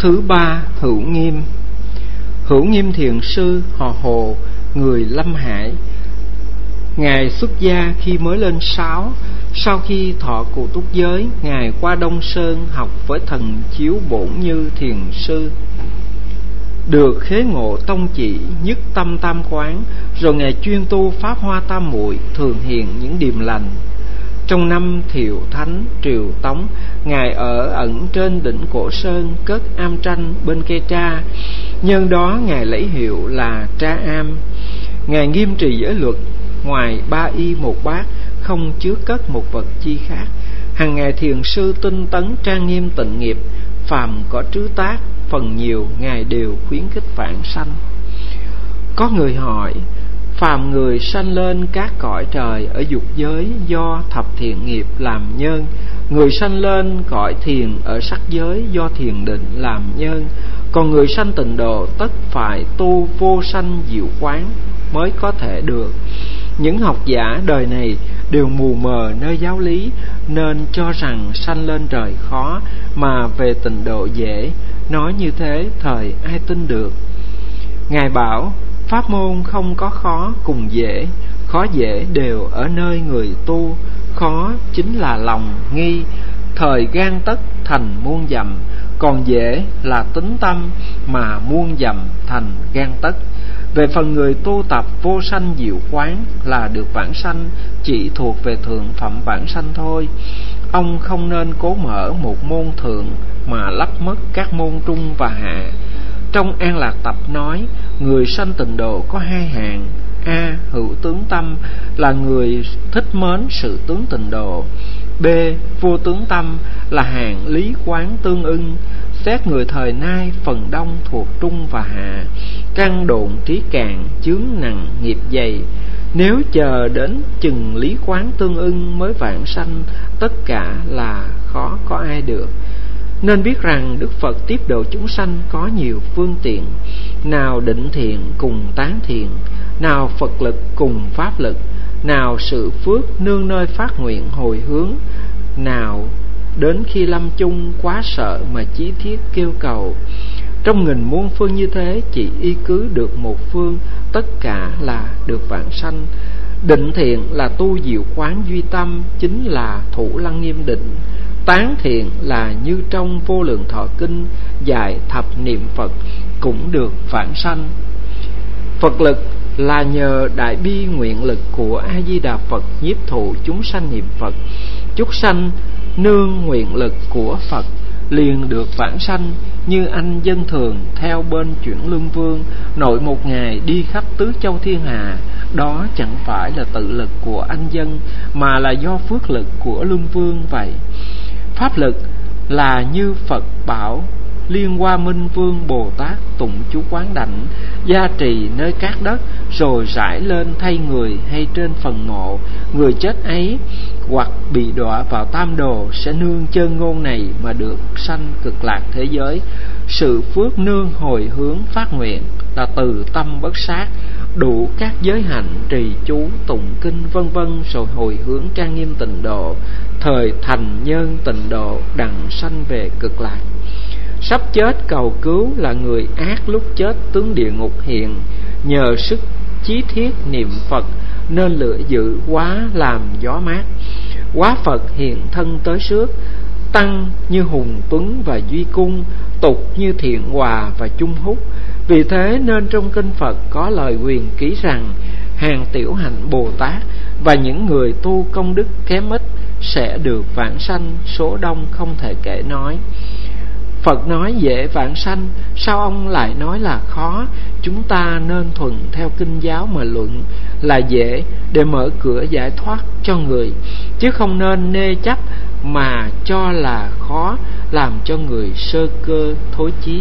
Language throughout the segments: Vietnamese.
Thứ ba, Hữu Nghiêm. Hữu Nghiêm thiền sư họ Hồ, người Lâm Hải. Ngài xuất gia khi mới lên 6. Sau khi thọ cụ túc giới, Ngài qua Đông Sơn học với thần Chiếu Bổn Như thiền sư, được khế ngộ tông chỉ, nhất tâm tam quán. Rồi Ngài chuyên tu Pháp Hoa Tam Muội, thường hiện những điềm lành. Trong năm Thiệu Thánh Triều Tống, Ngài ở ẩn trên đỉnh Cổ Sơn, cất am tranh bên cây tra. Nhân đó Ngài lấy hiệu là Tra Am. Ngài nghiêm trì giới luật, ngoài 3 y 1 bát, không chứa cất một vật chi khác. Hằng ngày thiền sư tinh tấn trang nghiêm tịnh nghiệp, phàm có trứ tác, phần nhiều Ngài đều khuyến khích vãng sanh. Có người hỏi, phàm người sanh lên các cõi trời ở dục giới do thập thiện nghiệp làm nhân, người sanh lên cõi thiền ở sắc giới do thiền định làm nhân, còn người sanh tịnh độ tất phải tu vô sanh diệu quán mới có thể được. Những học giả đời này đều mù mờ nơi giáo lý, nên cho rằng sanh lên trời khó mà về tịnh độ dễ. Nói như thế thời ai tin được. Ngài bảo pháp môn không có khó cùng dễ, khó dễ đều ở nơi người tu. Khó chính là lòng nghi, thời gan tất thành muôn dặm, còn dễ là tính tâm mà muôn dặm thành gan tất. Về phần người tu tập vô sanh diệu quán là được vãng sanh, chỉ thuộc về thượng phẩm vãng sanh thôi. Ông không nên cố mở một môn thượng mà lấp mất các môn trung và hạ. Trong An Lạc Tập nói, người sanh tịnh độ có 2 hạng. A. Hữu tướng tâm, là người thích mến sự tướng tịnh độ. B. Vô tướng tâm, là hạng lý quán tương ưng. Xét người thời nay phần đông thuộc trung và hạ, căn độn trí càn, chướng nặng nghiệp dày. Nếu chờ đến chừng lý quán tương ưng mới vãng sanh, tất cả là khó có ai được. Nên biết rằng Đức Phật tiếp độ chúng sanh có nhiều phương tiện, nào định thiện cùng tán thiện, nào Phật lực cùng pháp lực, nào sự phước nương nơi phát nguyện hồi hướng, nào đến khi lâm chung quá sợ mà chí thiết kêu cầu. Trong nghìn muôn phương như thế, chỉ y cứ được một phương, tất cả là được vãng sanh. Định thiện là tu diệu quán duy tâm, chính là thủ lăng nghiêm định. Tán thiện là như trong Vô Lượng Thọ Kinh dạy thập niệm Phật, cũng được vãng sanh. Phật lực là nhờ đại bi nguyện lực của A Di Đà Phật nhiếp thụ chúng sanh niệm Phật. Chúng sanh nương nguyện lực của Phật liền được vãng sanh. Như anh dân thường theo bên chuyển Luân Vương, nội một ngày đi khắp tứ châu thiên hà, đó chẳng phải là tự lực của anh dân, mà là do phước lực của Luân Vương vậy. Pháp lực là như Phật bảo Liên Hoa Minh Vương Bồ Tát tụng chú quán đảnh, gia trì nơi các đất, rồi rải lên thay người hay trên phần mộ. Người chết ấy hoặc bị đọa vào tam đồ sẽ nương chân ngôn này mà được sanh cực lạc thế giới. Sự phước nương hồi hướng phát nguyện là từ tâm bất sát, đủ các giới hạnh trì chú tụng kinh vân vân, rồi hồi hướng trang nghiêm tịnh độ, thời thành nhân tịnh độ đặng sanh về cực lạc. Sắp chết cầu cứu là người ác lúc chết tướng địa ngục hiện, nhờ sức chí thiết niệm Phật nên lửa dữ quá làm gió mát. Quá Phật hiện thân tới trước, tăng như hùng tuấn và duy cung, tục như thiện hòa và chung húc. Vì thế nên trong kinh Phật có lời huyền ký rằng, hàng tiểu hạnh Bồ Tát và những người tu công đức kém ít sẽ được vãng sanh, số đông không thể kể nói. Phật nói dễ vãng sanh, sao ông lại nói là khó? Chúng ta nên thuận theo kinh giáo mà luận, là dễ để mở cửa giải thoát cho người, chứ không nên nê chấp mà cho là khó, làm cho người sơ cơ thối chí.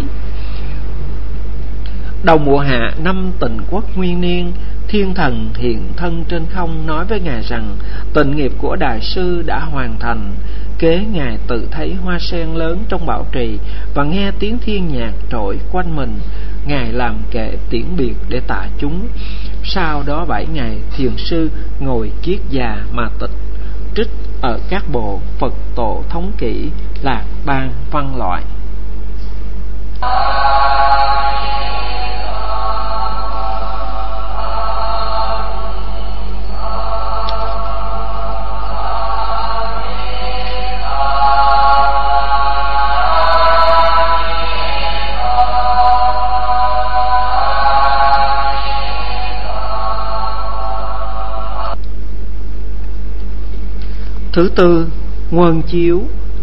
Đầu mùa hạ năm Tịnh Quốc nguyên niên, thiên thần hiện thân trên không nói với Ngài rằng tịnh nghiệp của Đại sư đã hoàn thành. Kế Ngài tự thấy hoa sen lớn trong bảo trì và nghe tiếng thiên nhạc trỗi quanh mình. Ngài làm kệ tiễn biệt để tạ chúng. Sau đó 7 ngày, thiền sư ngồi kiết già mà tịch trích ở các bộ Phật tổ thống kỷ, lạc ban văn loại. Thứ tư, Nguồn Chiếu.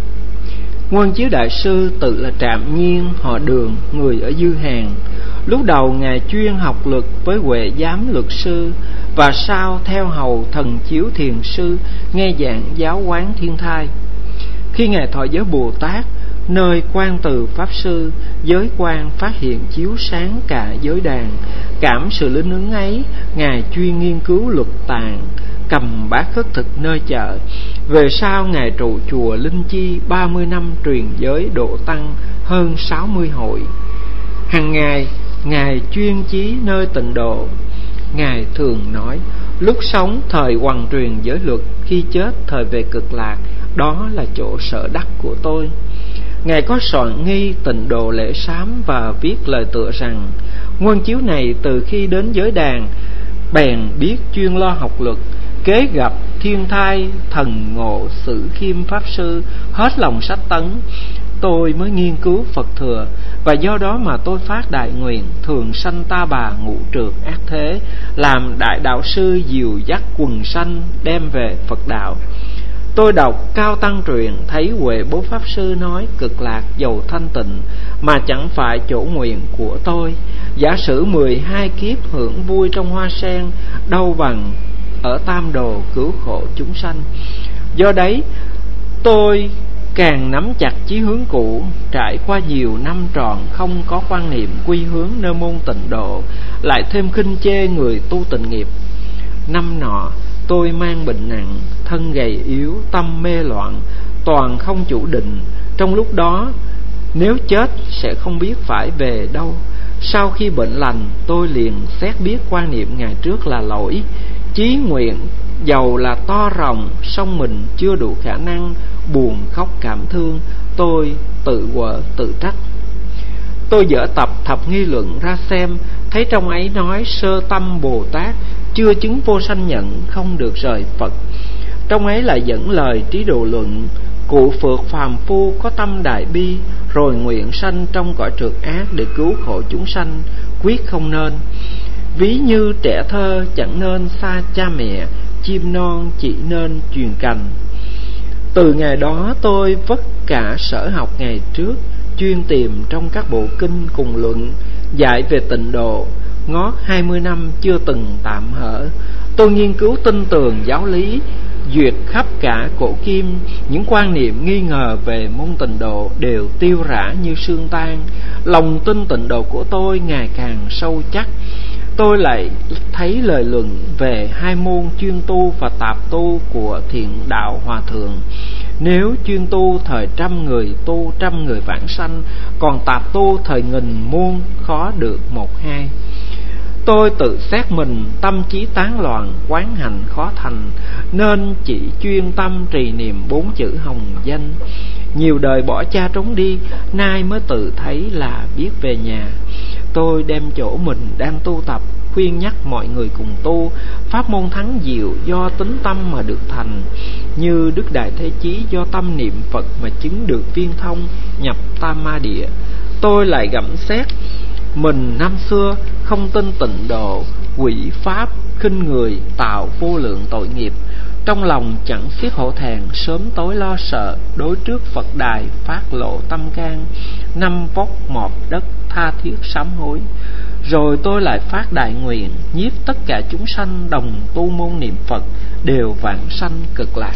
Nguồn Chiếu đại sư tự là Trạm Nhiên, họ Đường, người ở Dư Hàng. Lúc đầu ngài chuyên học luật với Huệ Giám luật sư, và sau theo hầu Thần Chiếu thiền sư nghe giảng giáo quán Thiên Thai. Khi ngài thọ giới Bồ Tát nơi Quan Từ pháp sư, giới quan phát hiện chiếu sáng cả giới đàn. Cảm sự linh ứng ấy, ngài chuyên nghiên cứu luật tạng, cầm bát khất thực nơi chợ. Về sau ngài trụ chùa Linh Chi 30 năm truyền giới độ tăng hơn 60 hội. Hàng ngày ngài chuyên chí nơi tịnh độ. Ngài thường nói: lúc sống thời hoằng truyền giới luật, khi chết thời về Cực Lạc, đó là chỗ sở đắc của tôi. Ngài có soạn nghi Tịnh Độ Lễ Sám và viết lời tựa rằng: Nguồn Chiếu này từ khi đến giới đàn bèn biết chuyên lo học luật, kế gặp Thiên Thai Thần Ngộ Sử Khiêm pháp sư, hết lòng sách tấn. Tôi mới nghiên cứu Phật thừa, và do đó mà tôi phát đại nguyện thường sanh ta bà ngũ trược ác thế, làm đại đạo sư dìu dắt quần sanh đem về Phật đạo. Tôi đọc Cao Tăng truyện, thấy Huệ Bố pháp sư nói Cực Lạc giàu thanh tịnh, mà chẳng phải chỗ nguyện của tôi. Giả sử 12 kiếp hưởng vui trong hoa sen, đâu bằng ở tam đồ cứu khổ chúng sanh. Do đấy tôi càng nắm chặt chí hướng cũ. Trải qua nhiều năm tròn không có quan niệm quy hướng nơi môn tịnh độ, lại thêm khinh chê người tu tịnh nghiệp. Năm nọ tôi mang bệnh nặng, thân gầy yếu, tâm mê loạn, toàn không chủ định. Trong lúc đó nếu chết sẽ không biết phải về đâu. Sau khi bệnh lành, tôi liền xét biết quan niệm ngày trước là lỗi. Chí nguyện dầu là to rộng, song mình chưa đủ khả năng, buồn khóc cảm thương. Tôi tự quở tự trách. Tôi dở tập Thập Nghi Luận ra xem, thấy trong ấy nói sơ tâm Bồ Tát chưa chứng vô sanh nhận, không được rời Phật. Trong ấy lại dẫn lời Trí Độ Luận: cụ phượt phàm phu có tâm đại bi, rồi nguyện sanh trong cõi trượt ác để cứu khổ chúng sanh, quyết không nên. Ví như trẻ thơ chẳng nên xa cha mẹ, chim non chỉ nên truyền cành. Từ ngày đó tôi vất cả sở học ngày trước, chuyên tìm trong các bộ kinh cùng luận, dạy về tịnh độ, ngót 20 năm chưa từng tạm hở. Tôi nghiên cứu tinh tường giáo lý, duyệt khắp cả cổ kim. Những quan niệm nghi ngờ về môn tịnh độ đều tiêu rã như sương tan. Lòng tin tịnh độ của tôi ngày càng sâu chắc. Tôi lại thấy lời luận về hai môn chuyên tu và tạp tu của Thiện Đạo Hòa Thượng. Nếu chuyên tu thời 100 người tu 100 người vãng sanh, còn tạp tu thời 1000 môn khó được 1-2. Tôi tự xét mình tâm trí tán loạn, quán hành khó thành, nên chỉ chuyên tâm trì niệm 4 chữ hồng danh. Nhiều đời bỏ cha trốn đi, nay mới tự thấy là biết về nhà. Tôi đem chỗ mình đang tu tập, khuyên nhắc mọi người cùng tu. Pháp môn thắng diệu do tính tâm mà được thành, như Đức Đại Thế Chí do tâm niệm Phật mà chứng được viên thông, nhập tam ma địa. Tôi lại gẫm xét mình năm xưa không tin tịnh độ, quỷ pháp, khinh người, tạo vô lượng tội nghiệp. Trong lòng chẳng xiết hổ thẹn, sớm tối lo sợ, đối trước Phật đài phát lộ tâm can, năm vóc mọt đất tha thiết sám hối. Rồi tôi lại phát đại nguyện, nhiếp tất cả chúng sanh đồng tu môn niệm Phật, đều vãng sanh Cực Lạc.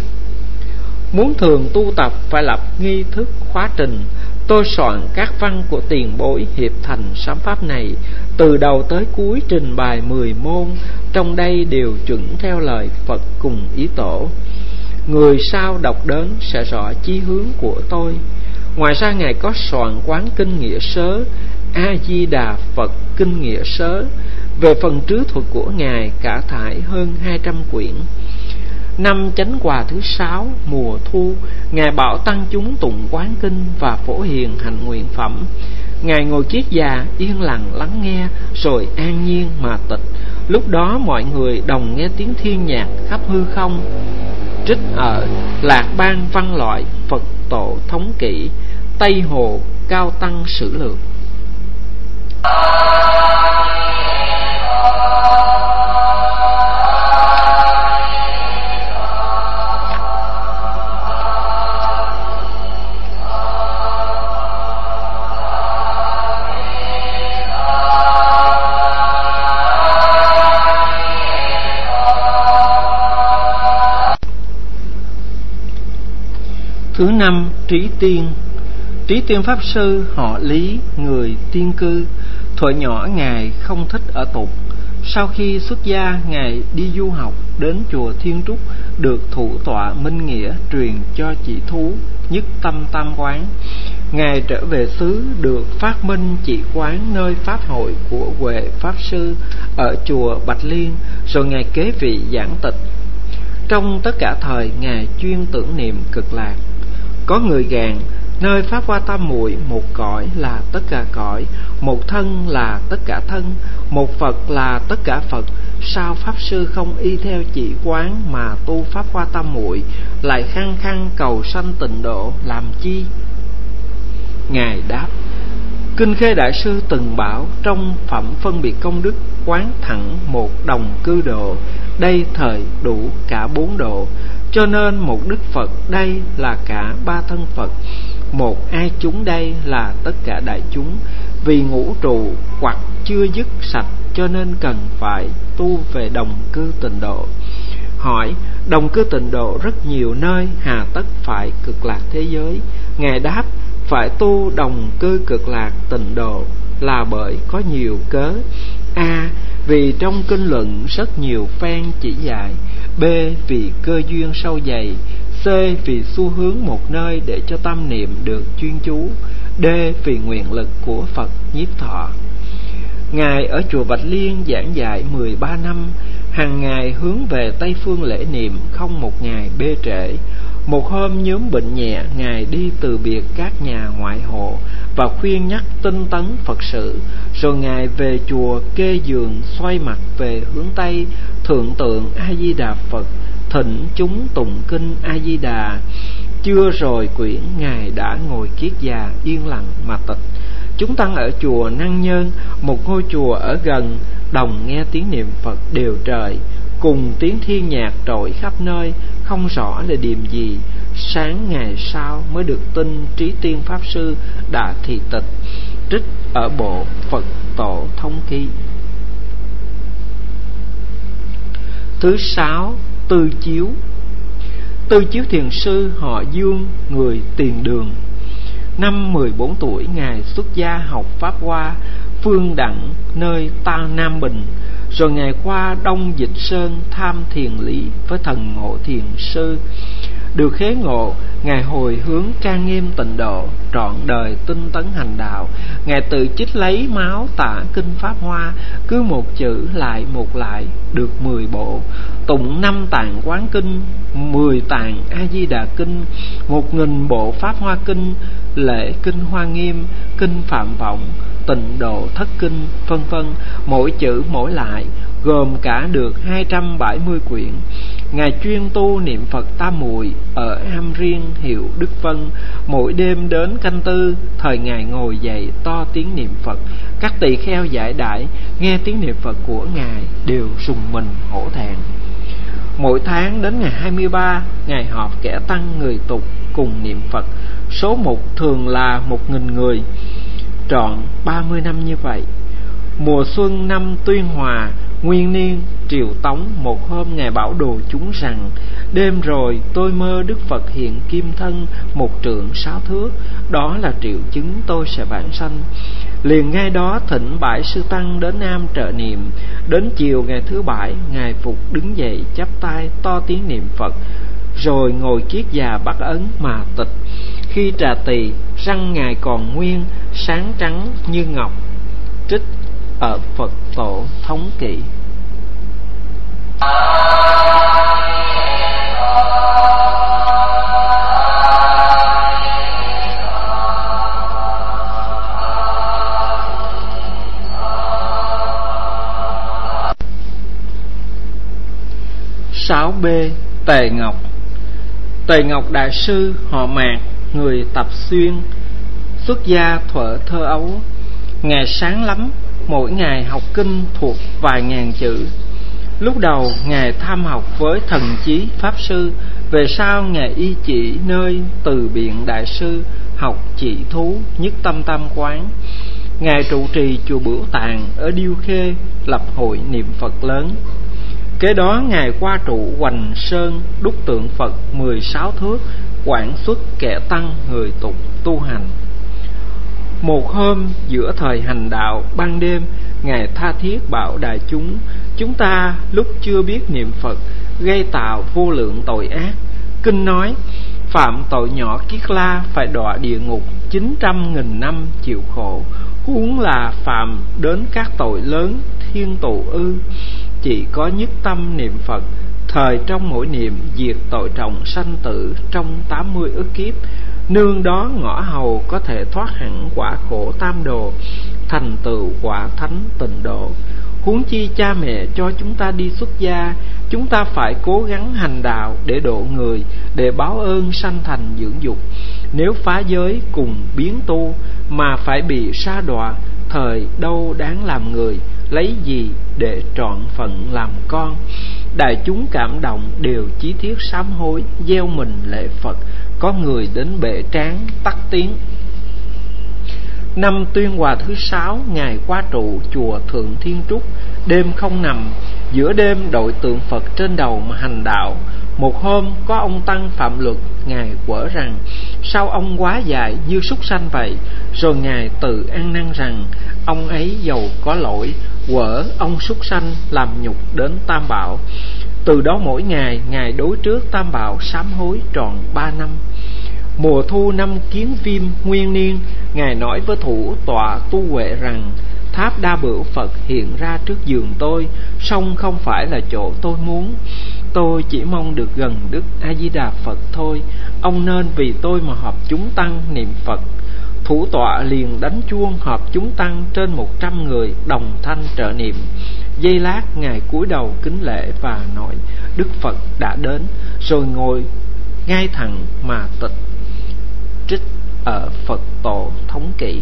Muốn thường tu tập phải lập nghi thức khóa trình. Tôi soạn các văn của tiền bối hiệp thành sám pháp này, từ đầu tới cuối trình bày 10 môn, trong đây đều chuẩn theo lời Phật cùng ý tổ. Người sau đọc đến sẽ rõ chí hướng của tôi. Ngoài ra Ngài có soạn Quán Kinh Nghĩa Sớ, A Di Đà Phật Kinh Nghĩa Sớ. Về phần trứ thuật của Ngài cả thải hơn 200 quyển. Năm Chánh Quà thứ 6 mùa thu, Ngài bảo tăng chúng tụng Quán Kinh và phổ hiền hạnh nguyện phẩm. Ngài ngồi kiết già yên lặng lắng nghe, rồi an nhiên mà tịch. Lúc đó mọi người đồng nghe tiếng thiên nhạc khắp hư không. Trích ở Lạc Bang Văn Loại, Phật Tổ Thống Kỷ, Tây Hồ Cao Tăng Sử Lược. Thứ năm, Trí Tiên. Trí Tiên Pháp Sư họ Lý, người Tiên Cư. Thuở nhỏ Ngài không thích ở tục. Sau khi xuất gia, Ngài đi du học đến chùa Thiên Trúc, được thủ tọa Minh Nghĩa truyền cho chỉ thú Nhất Tâm Tam Quán. Ngài trở về xứ được phát minh chỉ quán nơi pháp hội của Huệ Pháp Sư ở chùa Bạch Liên, rồi Ngài kế vị giảng tịch. Trong tất cả thời, Ngài chuyên tưởng niệm Cực Lạc. Có người gàn, nơi Pháp Hoa Tam Muội, một cõi là tất cả cõi, một thân là tất cả thân, một Phật là tất cả Phật. Sao Pháp Sư không y theo chỉ quán mà tu Pháp Hoa Tam Muội, lại khăng khăng cầu sanh tịnh độ làm chi? Ngài đáp: Kinh Khê Đại Sư từng bảo trong phẩm phân biệt công đức, quán thẳng một đồng cư độ, đây thời đủ cả 4 độ. Cho nên một Đức Phật đây là cả 3 thân Phật, một ai chúng đây là tất cả đại chúng. Vì ngũ trụ hoặc chưa dứt sạch, cho nên cần phải tu về đồng cư tịnh độ. Hỏi: đồng cư tịnh độ rất nhiều nơi, hà tất phải Cực Lạc thế giới? Ngài đáp: phải tu đồng cư Cực Lạc tịnh độ là bởi có nhiều cớ. A. Vì trong kinh luận rất nhiều phen chỉ dạy. B. Vì cơ duyên sâu dày. C. Vì xu hướng một nơi để cho tâm niệm được chuyên chú. D. Vì nguyện lực của Phật Nhiếp Thọ. Ngài ở chùa Bạch Liên giảng dạy 13 năm, hàng ngày hướng về Tây Phương lễ niệm, không một ngày bê trễ. Một hôm nhóm bệnh nhẹ, Ngài đi từ biệt các nhà ngoại hộ và khuyên nhắc tinh tấn Phật sự. Rồi Ngài về chùa kê giường, xoay mặt về hướng Tây, thượng tượng A-di-đà Phật, thỉnh chúng tụng kinh A-di-đà. Chưa rồi quyển, Ngài đã ngồi kiết già yên lặng mà tịch. Chúng tăng ở chùa Năng Nhân, một ngôi chùa ở gần, đồng nghe tiếng niệm Phật đều trời, cùng tiếng thiên nhạc trội khắp nơi, không rõ là điềm gì. Sáng ngày sau mới được tin Trí Tiên Pháp Sư đã thị tịch. Trích ở bộ Phật Tổ Thống Ký. Thứ 6, Tư Chiếu. Tư Chiếu Thiền Sư họ Dương, người Tiền Đường. Năm 14 tuổi, Ngài xuất gia học Pháp Hoa, Phương Đẳng, nơi Nam Bình. Rồi Ngài qua Đông Dịch Sơn tham thiền lý với thần Ngộ Thiền Sư. Được khế ngộ, Ngài hồi hướng trang nghiêm tịnh độ, trọn đời tinh tấn hành đạo. Ngài tự chích lấy máu tả kinh Pháp Hoa, cứ một chữ lại một lại, được 10 bộ. Tụng 5 tạng Quán Kinh, 10 tạng A-di-đà Kinh, 1000 bộ Pháp Hoa Kinh, lễ kinh Hoa Nghiêm, kinh Phạm Vọng, Tịnh Độ Thất Kinh, vân vân. Mỗi chữ mỗi lại gồm cả được 270 quyển. Ngài chuyên tu niệm Phật Tam Muội ở am riêng hiệu Đức Vân. Mỗi đêm đến canh tư, thời Ngài ngồi dậy to tiếng niệm Phật. Các tỳ kheo giải đãi nghe tiếng niệm Phật của Ngài đều rùng mình hổ thẹn. Mỗi tháng đến ngày 23, Ngài họp kẻ tăng người tục cùng niệm Phật. Số mục thường là 1000 người, trọn 30 năm như vậy. Mùa xuân năm Tuyên Hòa, nguyên niên Triều Tống, một hôm Ngài bảo đồ chúng rằng: đêm rồi tôi mơ Đức Phật hiện kim thân, 1 trượng 6 thước, đó là triệu chứng tôi sẽ vãng sanh. Liền ngay đó thỉnh bãi sư tăng đến Nam trợ niệm. Đến chiều ngày thứ 7, Ngài phục đứng dậy chắp tay to tiếng niệm Phật, rồi ngồi kiết già bắt ấn mà tịch. Khi trà tỳ, răng Ngài còn nguyên, sáng trắng như ngọc. Trích ở Phật Tổ Thống Kỷ. 6B. Tề Ngọc. Tề Ngọc đại sư họ Mạc, người Tập Xuyên, xuất gia thuở thơ ấu. Ngài sáng lắm, mỗi ngày học kinh thuộc vài ngàn chữ. Lúc đầu Ngài tham học với Thần Chí Pháp Sư, về sau Ngài y chỉ nơi Từ Biện đại sư học chỉ thú nhất tâm tam quán. Ngài trụ trì chùa Bửu Tàng ở Điêu Khê, lập hội niệm Phật lớn. Kế đó Ngài qua trụ Hoành Sơn, đúc tượng Phật 16 thước, quản xuất kẻ tăng người tục tu hành. Một hôm giữa thời hành đạo ban đêm, Ngài tha thiết bảo đại chúng: chúng ta lúc chưa biết niệm Phật gây tạo vô lượng tội ác. Kinh nói phạm tội nhỏ kiết la phải đọa địa ngục 900.000 năm chịu khổ, huống là phạm đến các tội lớn thiên tù ư. Chỉ có nhất tâm niệm Phật, thời trong mỗi niệm diệt tội trọng sanh tử trong 80 ức kiếp. Nương đó ngõ hầu có thể thoát hẳn quả khổ tam đồ, thành tựu quả thánh tịnh độ. Huống chi cha mẹ cho chúng ta đi xuất gia, chúng ta phải cố gắng hành đạo để độ người, để báo ơn sanh thành dưỡng dục. Nếu phá giới cùng biến tu mà phải bị sa đọa, thời đâu đáng làm người, lấy gì để trọn phận làm con. Đại chúng cảm động đều chí thiết sám hối, gieo mình lễ Phật. Có người đến bệ tráng tắt tiếng. Năm Tuyên Hòa thứ 6, Ngài qua trụ chùa Thượng Thiên Trúc, đêm không nằm, giữa đêm đội tượng Phật trên đầu mà hành đạo. Một hôm có ông tăng phạm luật, Ngài quở rằng sao ông quá dại như súc sanh vậy. Rồi Ngài tự ăn năn rằng ông ấy dầu có lỗi, quở ông súc sanh làm nhục đến Tam Bảo. Từ đó mỗi ngày Ngài đối trước Tam Bảo sám hối trọn 3 năm. Mùa thu năm Kiến Viêm nguyên niên, Ngài nói với thủ tọa Tu Huệ rằng tháp Đa Bửu Phật hiện ra trước giường tôi, song không phải là chỗ tôi muốn. Tôi chỉ mong được gần Đức A Di Đà Phật thôi. Ông nên vì tôi mà họp chúng tăng niệm Phật. Thủ tọa liền đánh chuông họp chúng tăng trên 100 người đồng thanh trợ niệm. Giây lát Ngài cúi đầu kính lễ và nói Đức Phật đã đến, rồi ngồi ngay thẳng mà tịch. Trích ở Phật Tổ Thống Kỷ.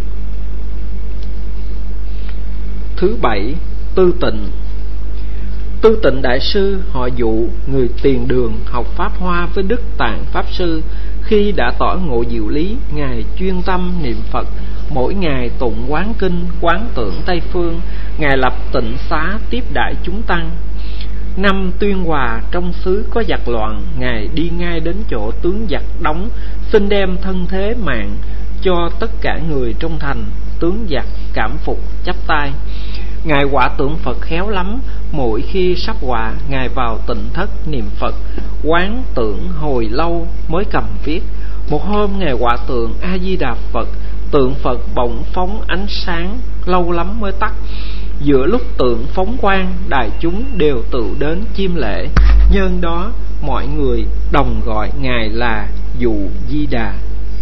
Thứ 7. Tư Tịnh. Tư Tịnh đại sư họ Dụ, người Tiền Đường, học Pháp Hoa với Đức Tạng Pháp Sư. Khi đã tỏ ngộ diệu lý, Ngài chuyên tâm niệm Phật, mỗi ngày tụng quán kinh, quán tưởng Tây Phương. Ngài lập tịnh xá tiếp đại chúng tăng. Năm Tuyên Hòa trong xứ có giặc loạn, Ngài đi ngay đến chỗ tướng giặc đóng, xin đem thân thế mạng cho tất cả người trong thành. Tướng giặc cảm phục chắp tay. Ngài quả tượng Phật khéo lắm, mỗi khi sắp họa, Ngài vào tịnh thất niệm Phật, quán tưởng hồi lâu mới cầm viết. Một hôm Ngài quả tượng A Di Đà Phật, tượng Phật bỗng phóng ánh sáng, lâu lắm mới tắt. Giữa lúc tượng phóng quang, đại chúng đều tự đến chiêm lễ. Nhân đó mọi người đồng gọi Ngài là Dụ Di Đà.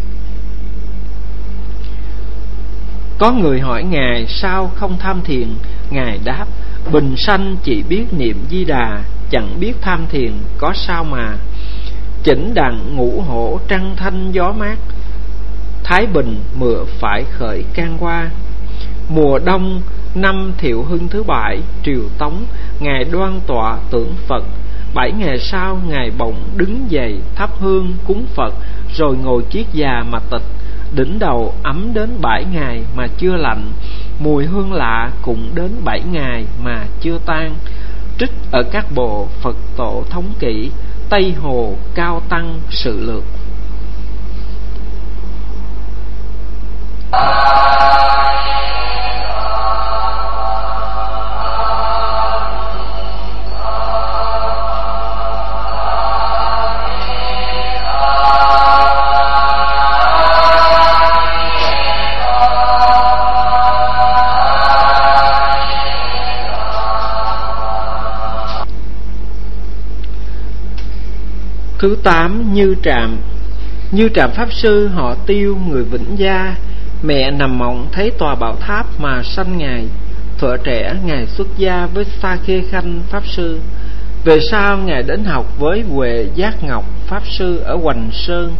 Có người hỏi Ngài sao không tham thiền. Ngài đáp bình sanh chỉ biết niệm Di Đà, chẳng biết tham thiền có sao mà. Chỉnh đặng ngũ hổ trăng thanh gió mát, Thái Bình mưa phải khởi can qua. Mùa đông năm Thiệu Hưng thứ 7 triều Tống, Ngài đoan tọa tưởng Phật. 7 ngày sau Ngài bỗng đứng dậy thắp hương cúng Phật, rồi ngồi kiết già mà tịch. Đỉnh đầu ấm đến 7 ngày mà chưa lạnh, mùi hương lạ cũng đến 7 ngày mà chưa tan. Trích ở các bộ Phật Tổ Thống Kỷ, Tây Hồ Cao Tăng Sự Lược. Thứ 8. Như Trạm. Như Trạm Pháp Sư họ Tiêu, người Vĩnh Gia. Mẹ nằm mộng thấy tòa bảo tháp mà sanh Ngài. Thuở trẻ Ngài xuất gia với Sa Khê Khanh Pháp Sư. Về sau Ngài đến học với Huệ Giác Ngọc Pháp Sư ở Hoành Sơn,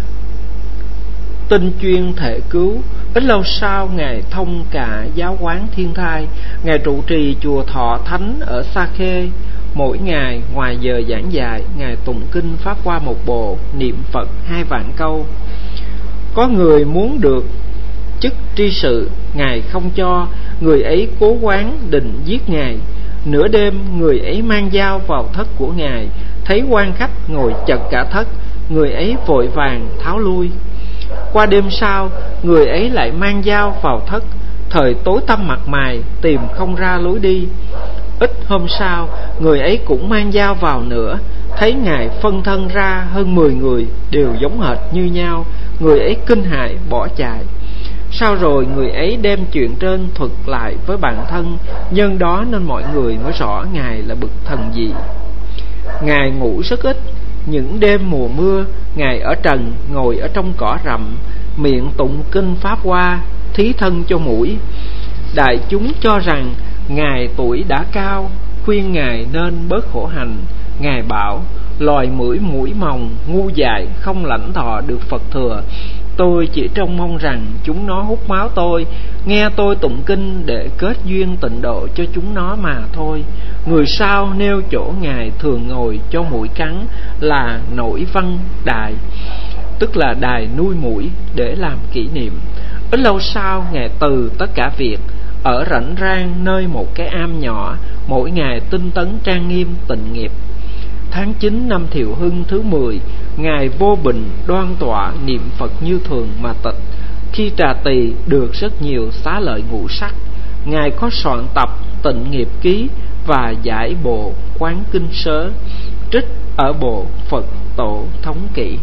tinh chuyên thể cứu. Ít lâu sau Ngài thông cả giáo quán Thiên Thai. Ngài trụ trì chùa Thọ Thánh ở Sa Khê. Mỗi ngày ngoài giờ giảng dạy, Ngài tụng kinh Pháp Hoa một bộ, niệm Phật 2 vạn câu. Có người muốn được chức tri sự, Ngài không cho. Người ấy cố quán định giết Ngài. Nửa đêm người ấy mang dao vào thất của Ngài. Thấy quan khách ngồi chật cả thất, người ấy vội vàng tháo lui. Qua đêm sau, người ấy lại mang dao vào thất. Thời tối tăm mặt mày, tìm không ra lối đi. Ít hôm sau, người ấy cũng mang dao vào nữa. Thấy Ngài phân thân ra hơn 10 người, đều giống hệt như nhau. Người ấy kinh hãi bỏ chạy. Sau rồi người ấy đem chuyện trên thuật lại với bản thân. Nhân đó nên mọi người mới rõ Ngài là bậc thần gì. Ngài ngủ rất ít. Những đêm mùa mưa, Ngài ở trần, ngồi ở trong cỏ rậm, miệng tụng kinh Pháp Hoa, thí thân cho mũi. Đại chúng cho rằng Ngài tuổi đã cao, khuyên Ngài nên bớt khổ hạnh. Ngài bảo: loài mũi mũi mòng, ngu dại, không lãnh thọ được Phật thừa. Tôi chỉ trông mong rằng chúng nó hút máu tôi, nghe tôi tụng kinh để kết duyên tịnh độ cho chúng nó mà thôi. Người sau nêu chỗ Ngài thường ngồi cho muỗi cắn là nổi văn đài, tức là đài nuôi muỗi để làm kỷ niệm. Ít lâu sau Ngài từ tất cả việc, ở rảnh rang nơi một cái am nhỏ, mỗi ngày tinh tấn trang nghiêm tịnh nghiệp. Tháng 9 năm Thiệu Hưng thứ 10, Ngài vô bình đoan tọa niệm Phật như thường mà tịch. Khi trà tỳ được rất nhiều xá lợi ngũ sắc, Ngài có soạn tập Tịnh Nghiệp Ký và giải bộ Quán Kinh Sớ, trích ở bộ Phật Tổ Thống Kỷ.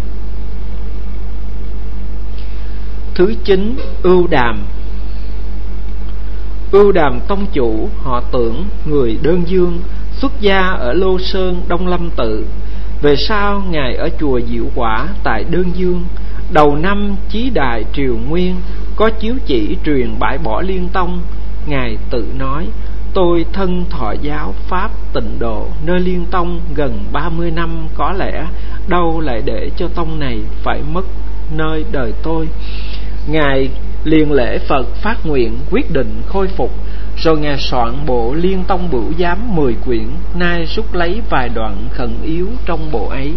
Thứ 9. Ưu Đàm. Ưu Đàm tông chủ họ Tưởng, người đơn dương, xuất gia ở Lô Sơn Đông Lâm Tự. Về sau Ngài ở chùa Diệu Quả tại Đơn Dương. Đầu năm Chí Đại Triều Nguyên có chiếu chỉ truyền bãi bỏ Liên Tông. Ngài tự nói: tôi thân thọ giáo Pháp Tịnh Độ nơi Liên Tông gần 30 năm, có lẽ đâu lại để cho tông này phải mất nơi đời tôi. Ngài liền lễ Phật phát nguyện quyết định khôi phục. Rồi Ngài soạn bộ Liên Tông Bửu Giám 10 quyển, nay rút lấy vài đoạn khẩn yếu trong bộ ấy.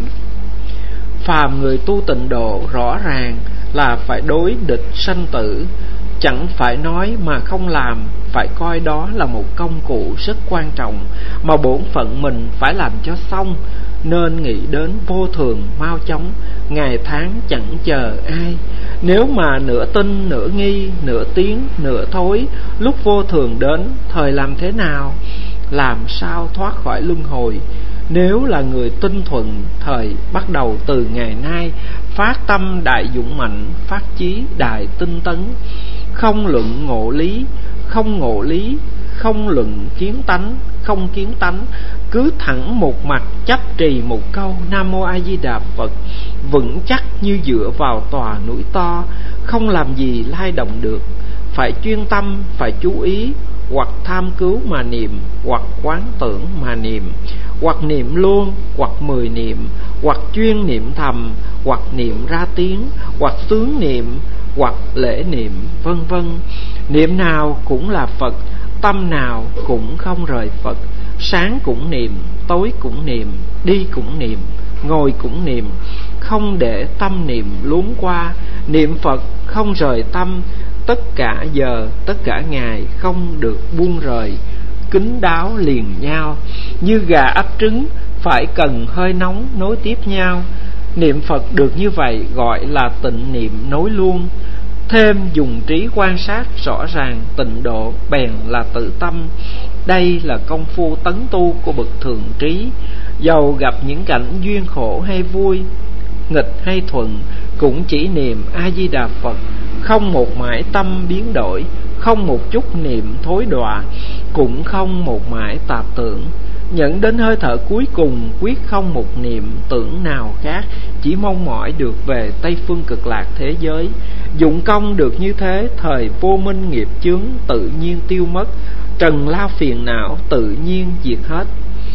Phàm người tu tịnh độ rõ ràng là phải đối địch sanh tử, chẳng phải nói mà không làm, phải coi đó là một công cụ rất quan trọng mà bổn phận mình phải làm cho xong, nên nghĩ đến vô thường mau chóng, ngày tháng chẳng chờ ai. Nếu mà nửa tin nửa nghi, nửa tiến nửa thối, lúc vô thường đến, thời làm thế nào? Làm sao thoát khỏi luân hồi? Nếu là người tinh thuận, thời bắt đầu từ ngày nay, phát tâm đại dũng mạnh, phát chí đại tinh tấn, không luận ngộ lý, không ngộ lý, không luận kiến tánh, không kiến tánh, cứ thẳng một mặt chấp trì một câu Nam Mô A Di Đà Phật, vững chắc như dựa vào tòa núi to, không làm gì lay động được. Phải chuyên tâm, phải chú ý, hoặc tham cứu mà niệm, hoặc quán tưởng mà niệm, hoặc niệm luôn, hoặc 10 niệm, hoặc chuyên niệm thầm, hoặc niệm ra tiếng, hoặc xướng niệm, hoặc lễ niệm, vân vân. Niệm nào cũng là Phật, tâm nào cũng không rời Phật. Sáng cũng niệm, tối cũng niệm, đi cũng niệm, ngồi cũng niệm, không để tâm niệm luống qua. Niệm Phật không rời tâm, tất cả giờ, tất cả ngày không được buông rời, kín đáo liền nhau. Như gà ấp trứng, phải cần hơi nóng nối tiếp nhau. Niệm Phật được như vậy gọi là tịnh niệm nối luôn. Thêm dùng trí quan sát rõ ràng tịnh độ, bèn là tự tâm. Đây là công phu tấn tu của bậc thường trí. Dầu gặp những cảnh duyên khổ hay vui, nghịch hay thuận, cũng chỉ niệm A Di Đà Phật, không một mãi tâm biến đổi, không một chút niệm thối đọa, cũng không một mãi tạp tưởng. Nhận đến hơi thở cuối cùng, quyết không một niệm tưởng nào khác, chỉ mong mỏi được về Tây Phương Cực Lạc thế giới. Dụng công được như thế, thời vô minh nghiệp chướng tự nhiên tiêu mất, trần lao phiền não tự nhiên diệt hết.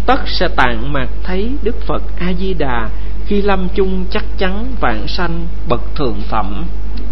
tất sẽ tạng mạc thấy Đức Phật A Di Đà khi lâm chung chắc chắn vãng sanh bậc thượng phẩm.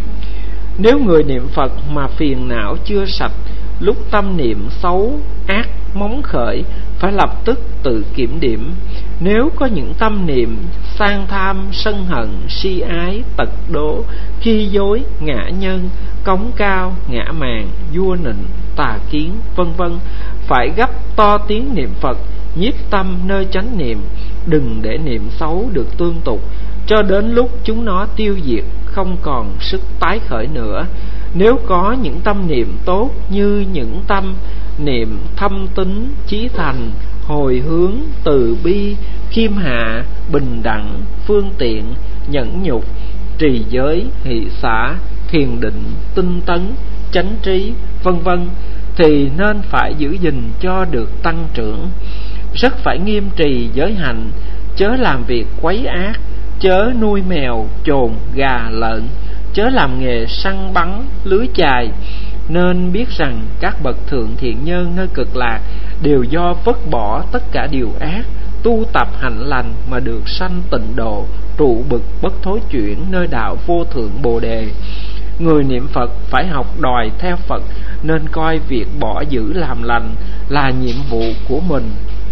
Nếu người niệm Phật mà phiền não chưa sạch, lúc tâm niệm xấu ác móng khởi, phải lập tức tự kiểm điểm. Nếu có những tâm niệm sang tham, sân hận, si ái, tật đố, khi dối, ngã nhân, cống cao, ngã mạn, vua nịnh, tà kiến, vân vân, phải gấp to tiếng niệm Phật, nhiếp tâm nơi chánh niệm, đừng để niệm xấu được tương tục, cho đến lúc chúng nó tiêu diệt, không còn sức tái khởi nữa. Nếu có những tâm niệm tốt như những tâm niệm thâm tín, chí thành, hồi hướng, từ bi, khiêm hạ, bình đẳng, phương tiện, nhẫn nhục, trì giới, hỷ xả, thiền định, tinh tấn, chánh trí, vân vân, thì nên phải giữ gìn cho được tăng trưởng. Rất phải nghiêm trì giới hạnh, chớ làm việc quấy ác, chớ nuôi mèo, chồn, gà, lợn, chớ làm nghề săn bắn, lưới chài. Nên biết rằng các bậc thượng thiện nhân nơi cực lạc đều do vứt bỏ tất cả điều ác, tu tập hạnh lành mà được sanh tịnh độ, trụ bực bất thối chuyển nơi đạo vô thượng Bồ Đề. Người niệm Phật phải học đòi theo Phật, nên coi việc bỏ giữ làm lành là nhiệm vụ của mình.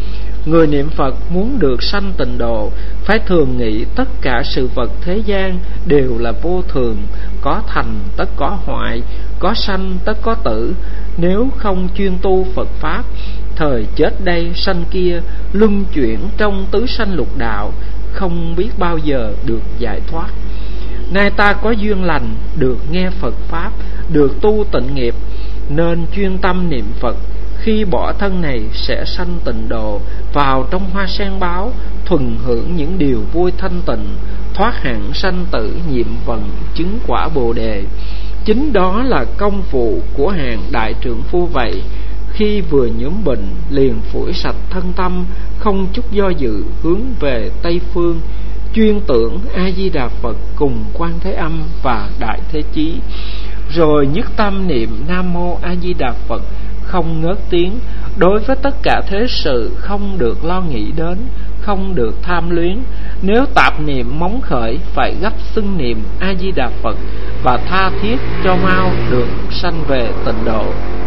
Người niệm Phật muốn được sanh tịnh độ, phải thường nghĩ tất cả sự vật thế gian đều là vô thường, có thành tất có hoại, có sanh tất có tử. Nếu không chuyên tu Phật Pháp, thời chết đây sanh kia, luân chuyển trong tứ sanh lục đạo, không biết bao giờ được giải thoát. Nay ta có duyên lành, được nghe Phật Pháp, được tu tịnh nghiệp, nên chuyên tâm niệm Phật. Khi bỏ thân này sẽ sanh tịnh độ, vào trong hoa sen báo, thuần hưởng những điều vui thanh tịnh, thoát hẳn sanh tử, nhiệm vận chứng quả Bồ Đề. Chính đó là công vụ của hàng đại trượng phu vậy. Khi vừa nhuốm bệnh, liền phủi sạch thân tâm, không chút do dự hướng về Tây Phương, chuyên tưởng A Di Đà Phật cùng Quan Thế Âm và Đại Thế Chí, rồi nhất tâm niệm Nam Mô A Di Đà Phật không ngớt tiếng. Đối với tất cả thế sự không được lo nghĩ đến, không được tham luyến. Nếu tạp niệm móng khởi, phải gấp xưng niệm A Di Đà Phật và tha thiết cho mau được sanh về tịnh độ.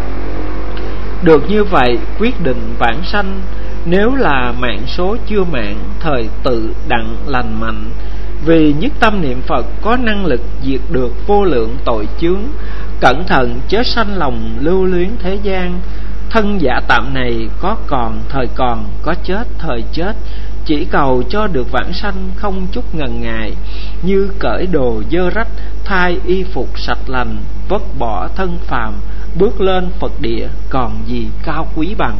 Được như vậy, quyết định vãng sanh. Nếu là mạng số chưa mãn, thời tự đặng lành mạnh. Vì nhất tâm niệm Phật có năng lực diệt được vô lượng tội chướng. Cẩn thận chớ sanh lòng lưu luyến thế gian. Thân giả tạm này có còn thời còn, có chết thời chết. Chỉ cầu cho được vãng sanh không chút ngần ngại. Như cởi đồ dơ rách, thay y phục sạch lành, vứt bỏ thân phàm, bước lên Phật địa, còn gì cao quý bằng.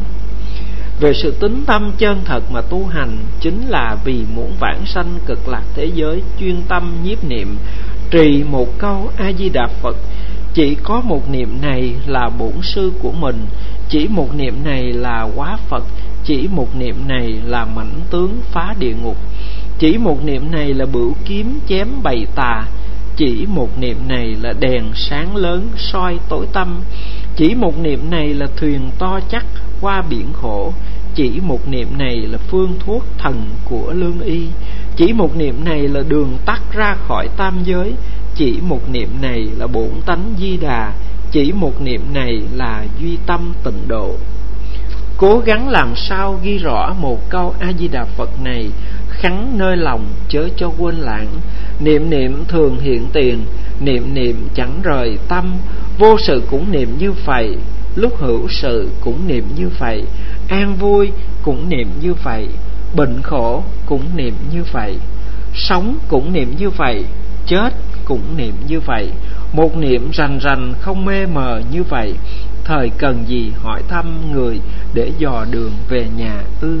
Về sự tín tâm chân thật mà tu hành, chính là vì muốn vãng sanh cực lạc thế giới, chuyên tâm nhiếp niệm, trì một câu A Di Đà Phật. Chỉ có một niệm này là bổn sư của mình, chỉ một niệm này là quá Phật, chỉ một niệm này là mãnh tướng phá địa ngục, chỉ một niệm này là bửu kiếm chém bầy tà, chỉ một niệm này là đèn sáng lớn soi tối tăm, chỉ một niệm này là thuyền to chắc qua biển khổ, chỉ một niệm này là phương thuốc thần của lương y, chỉ một niệm này là đường tắt ra khỏi tam giới, chỉ một niệm này là bổn tánh Di Đà, chỉ một niệm này là duy tâm tịnh độ. Cố gắng làm sao ghi rõ một câu A Di Đà Phật này, khắn nơi lòng chớ cho quên lãng. Niệm niệm thường hiện tiền, niệm niệm chẳng rời tâm. Vô sự cũng niệm như vậy, lúc hữu sự cũng niệm như vậy, an vui cũng niệm như vậy, bệnh khổ cũng niệm như vậy, sống cũng niệm như vậy, chết cũng niệm như vậy. Một niệm rành rành không mê mờ như vậy, thời cần gì hỏi thăm người để dò đường về nhà ư?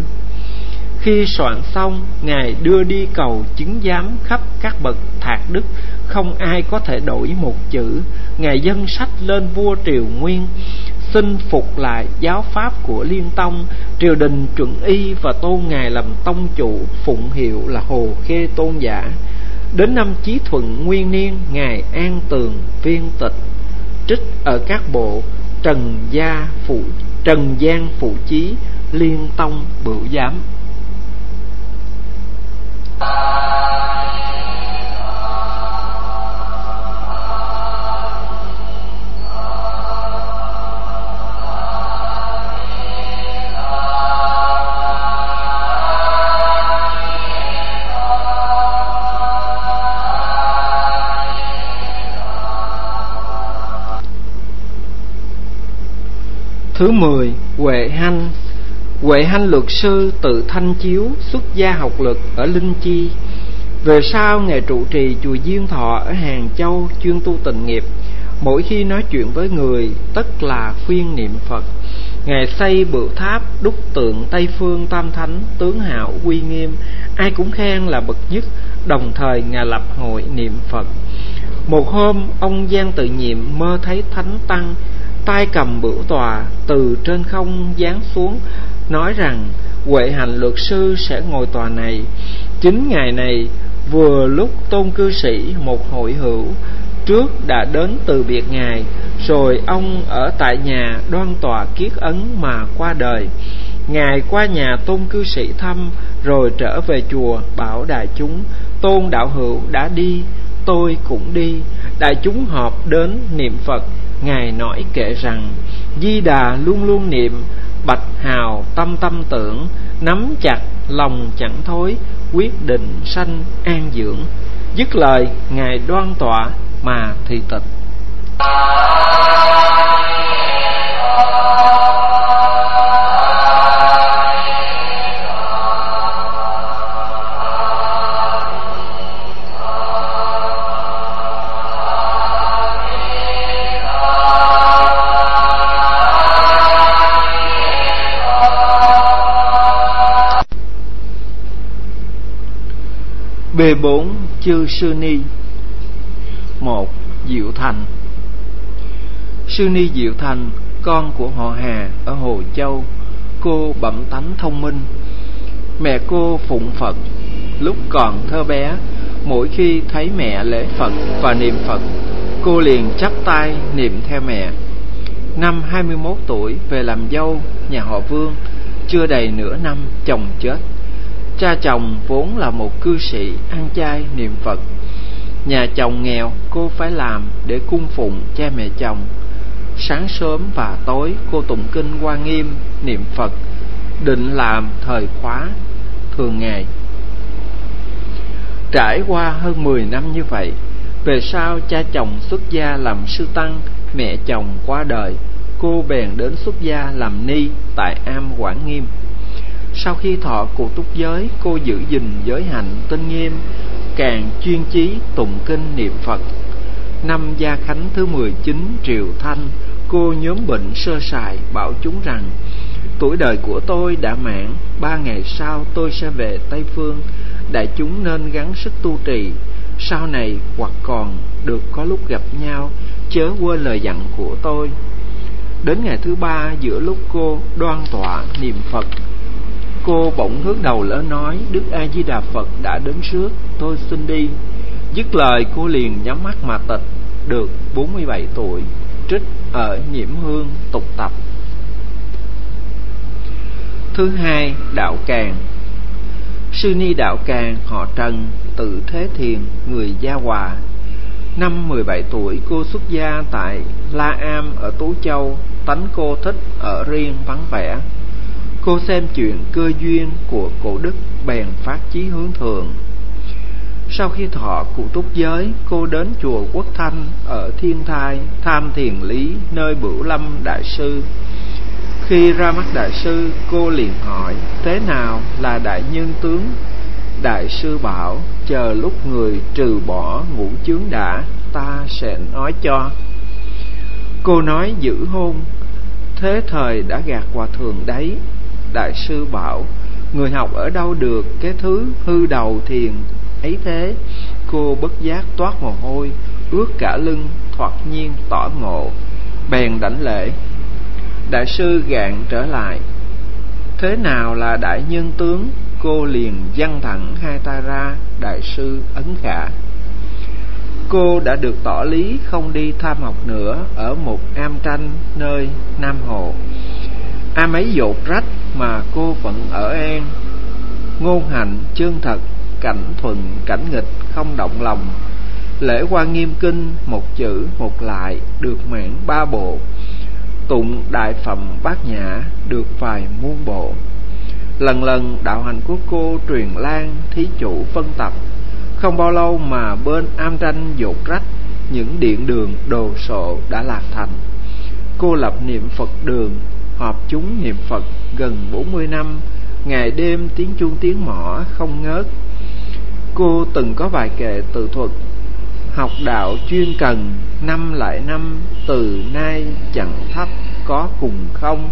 Khi soạn xong, Ngài đưa đi cầu chứng giám khắp các bậc thạc đức, không ai có thể đổi một chữ. Ngài dâng sách lên vua Triều Nguyên, xin phục lại giáo pháp của Liên Tông. Triều đình chuẩn y và tôn Ngài làm tông chủ, phụng hiệu là Hồ Khê Tôn giả. Đến năm Chí Thuận Nguyên Niên, Ngài an tường viên tịch, trích ở các bộ Trần Giang Phụ Chí, Liên Tông Bửu Giám. Thứ 10. Huệ Hanh. Huệ Hanh luật sư tự Thanh Chiếu xuất gia học lực ở Linh Chi. Về sau ngài trụ trì chùa Diên Thọ ở Hàng Châu, chuyên tu tịnh nghiệp. Mỗi khi nói chuyện với người tất là khuyên niệm Phật. Ngài xây bửu tháp đúc tượng Tây Phương Tam Thánh, tướng hảo uy nghiêm, ai cũng khen là bậc nhất. Đồng thời ngài lập hội niệm Phật. Một hôm ông Giang Tự Nhiệm mơ thấy Thánh Tăng tay cầm bửu tòa từ trên không giáng xuống, nói rằng Huệ Hạnh luật sư sẽ ngồi tòa này. Chính ngày này vừa lúc tôn cư sĩ một hội hữu trước đã đến từ biệt ngài, rồi ông ở tại nhà đoan tòa kiết ấn mà qua đời. Ngài qua nhà tôn cư sĩ thăm, rồi trở về chùa bảo đại chúng: tôn đạo hữu đã đi, tôi cũng đi. Đại chúng họp đến niệm Phật. Ngài nói kệ rằng: Di Đà luôn luôn niệm, bạch hào tâm tâm tưởng, nắm chặt lòng chẳng thối, quyết định sanh an dưỡng. Dứt lời ngài đoan tọa mà thị tịch. B4. Chư Sư Ni. 1. Diệu Thành. Sư Ni Diệu Thành, con của họ Hà ở Hồ Châu. Cô bẩm tánh thông minh. Mẹ cô phụng Phật. Lúc còn thơ bé, mỗi khi thấy mẹ lễ Phật và niệm Phật, cô liền chắp tay niệm theo mẹ. Năm 21 tuổi về làm dâu nhà họ Vương. Chưa đầy nửa năm chồng chết. Cha chồng vốn là một cư sĩ ăn chay niệm Phật. Nhà chồng nghèo, cô phải làm để cung phụng cha mẹ chồng. Sáng sớm và tối cô tụng kinh Hoa Nghiêm niệm Phật, định làm thời khóa thường ngày. Trải qua hơn 10 năm như vậy, về sau cha chồng xuất gia làm sư tăng, mẹ chồng qua đời, cô bèn đến xuất gia làm ni tại am Quảng Nghiêm. Sau khi thọ cụ túc giới, cô giữ gìn giới hạnh tinh nghiêm, càng chuyên chí tụng kinh niệm Phật. Năm Gia Khánh thứ 19 Triều Thanh, cô nhóm bệnh sơ sài bảo chúng rằng: tuổi đời của tôi đã mãn, 3 ngày sau tôi sẽ về Tây Phương. Đại chúng nên gắng sức tu trì, sau này hoặc còn được có lúc gặp nhau, chớ quên lời dặn của tôi. Đến ngày thứ 3, giữa lúc cô đoan tọa niệm Phật, cô bỗng ngước đầu lên nói: Đức A Di Đà Phật đã đến trước, tôi xin đi. Dứt lời cô liền nhắm mắt mà tịch. Được 47 tuổi, trích ở Nhiễm Hương tục tập. Thứ 2. Đạo Càn. Sư Ni Đạo Càn họ Trần, tự Thế Thiền, người Gia Hòa. Năm 17 tuổi cô xuất gia tại La Am ở Tú Châu. Tánh cô thích ở riêng vắng vẻ. Cô xem chuyện cơ duyên của cổ đức bèn phát chí hướng thượng. Sau khi thọ cụ túc giới, cô đến chùa Quốc Thanh ở Thiên Thai tham thiền lý nơi Bửu Lâm đại sư. Khi ra mắt đại sư, cô liền hỏi: thế nào là đại nhân tướng? Đại sư bảo: chờ lúc người trừ bỏ ngũ chướng đã, ta sẽ nói cho. Cô nói: giữ hôn. Thế thời đã gạt hòa thượng đấy. Đại sư bảo: người học ở đâu được cái thứ hư đầu thiền ấy thế? Cô bất giác toát mồ hôi, ướt cả lưng, thoạt nhiên tỏ ngộ, bèn đảnh lễ. Đại sư gạn trở lại: thế nào là đại nhân tướng? Cô liền giăng thẳng hai tay ra. Đại sư ấn khả. Cô đã được tỏ lý không đi tham học nữa ở một am tranh nơi Nam Hồ. Mấy dột rách mà cô vẫn ở an. Ngôn hạnh chân thật, cảnh thuận cảnh nghịch không động lòng. Lễ Hoa Nghiêm Kinh, một chữ một lại được mãn 3 bộ. Tụng đại phẩm bát nhã được vài muôn bộ. Lần lần đạo hành của cô truyền lan, thí chủ phân tập. Không bao lâu mà bên am tranh dột rách, những điện đường đồ sộ đã lạc thành. Cô lập niệm Phật đường, họp chúng niệm Phật gần 40 năm, ngày đêm tiếng chuông tiếng mõ không ngớt. Cô từng có vài kệ tự thuật: học đạo chuyên cần, năm lại năm, từ nay chẳng thấp có cùng không.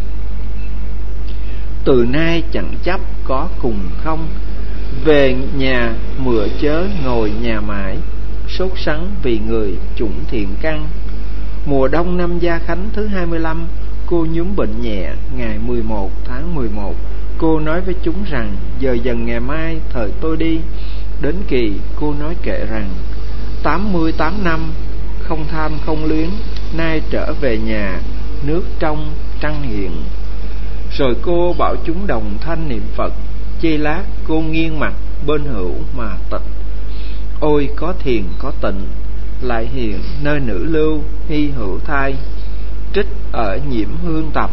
Từ nay chẳng chấp có cùng không. Về nhà mựa chớ ngồi nhà mãi, sốt sắng vì người chủng thiện căn. Mùa đông năm Gia Khánh thứ 25, cô nhúm bệnh nhẹ ngày 11 tháng 11. Cô nói với chúng rằng giờ dần ngày mai thời tôi đi. Đến kỳ cô nói kệ rằng 88 năm không tham không luyến, nay trở về nhà nước trong trăng hiện. Rồi cô bảo chúng đồng thanh niệm Phật. Chây lát cô nghiêng mặt bên hữu mà tịch. Ôi có thiền có tịnh, lại hiện nơi nữ lưu hy hữu thai. Trích ở Nhiễm Hương Tập.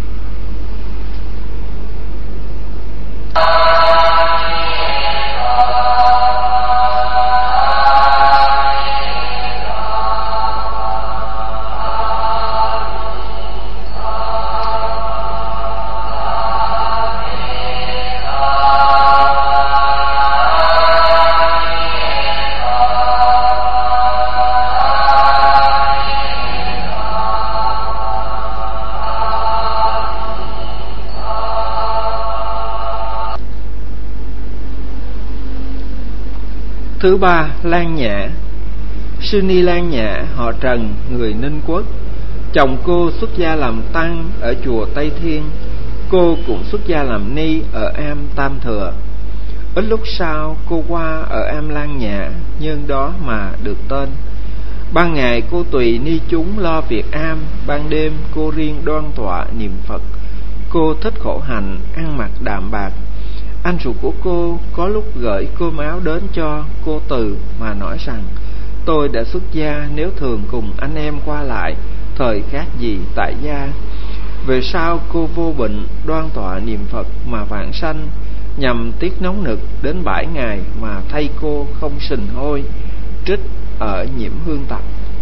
Thứ ba, Lan Nhã. Sư Ni Lan Nhã, họ Trần, người Ninh Quốc. Chồng cô xuất gia làm tăng ở chùa Tây Thiên. Cô cũng xuất gia làm ni ở am Tam Thừa. Ít lúc sau cô qua ở am Lan Nhã, nhân đó mà được tên. Ban ngày cô tùy ni chúng lo việc am, ban đêm cô riêng đoan tọa niệm Phật. Cô thích khổ hạnh, ăn mặc đạm bạc. Anh ruột của cô có lúc gửi cơm áo đến cho cô Từ mà nói rằng: tôi đã xuất gia, nếu thường cùng anh em qua lại, thời khác gì tại gia. Về sau cô vô bệnh, đoan tọa niệm Phật mà vãng sanh, nhằm tiết nóng nực đến 7 ngày mà thay cô không sình hôi. Trích ở Nhiễm Hương Tập.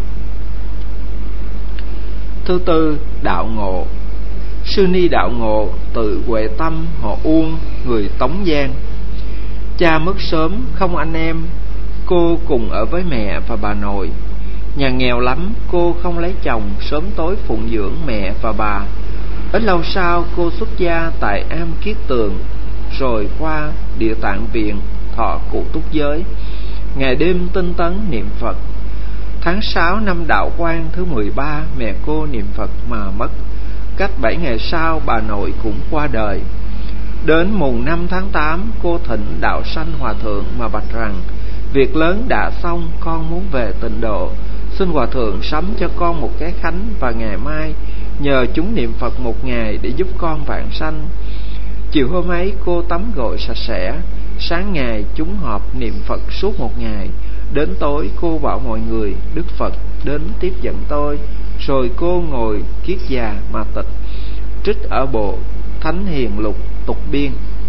Thứ tư, Đạo Ngộ. Sư Ni Đạo Ngộ, tự Huệ Tâm, họ Uông, người Tống Giang. Cha mất sớm, không anh em. Cô cùng ở với mẹ và bà nội. Nhà nghèo lắm, cô không lấy chồng, sớm tối phụng dưỡng mẹ và bà. Ít lâu sau cô xuất gia tại am Kiết Tường, rồi qua Địa Tạng Viện thọ cụ túc giới, ngày đêm tinh tấn niệm Phật. Tháng 6 năm Đạo Quan thứ 13, mẹ cô niệm Phật mà mất. Cách 7 ngày sau bà nội cũng qua đời. Đến mùng 5 tháng 8, cô thỉnh Đạo Sanh Hòa Thượng mà bạch rằng: việc lớn đã xong, con muốn về Tịnh Độ. Xin Hòa Thượng sắm cho con một cái khánh, và ngày mai nhờ chúng niệm Phật một ngày để giúp con vãng sanh. Chiều hôm ấy cô tắm gội sạch sẽ. Sáng ngày chúng họp niệm Phật suốt một ngày. Đến tối cô bảo mọi người Đức Phật đến tiếp dẫn tôi. Rồi cô ngồi kiết già mà tịch. Trích ở bộ Thánh Hiền Lục Tục Biên.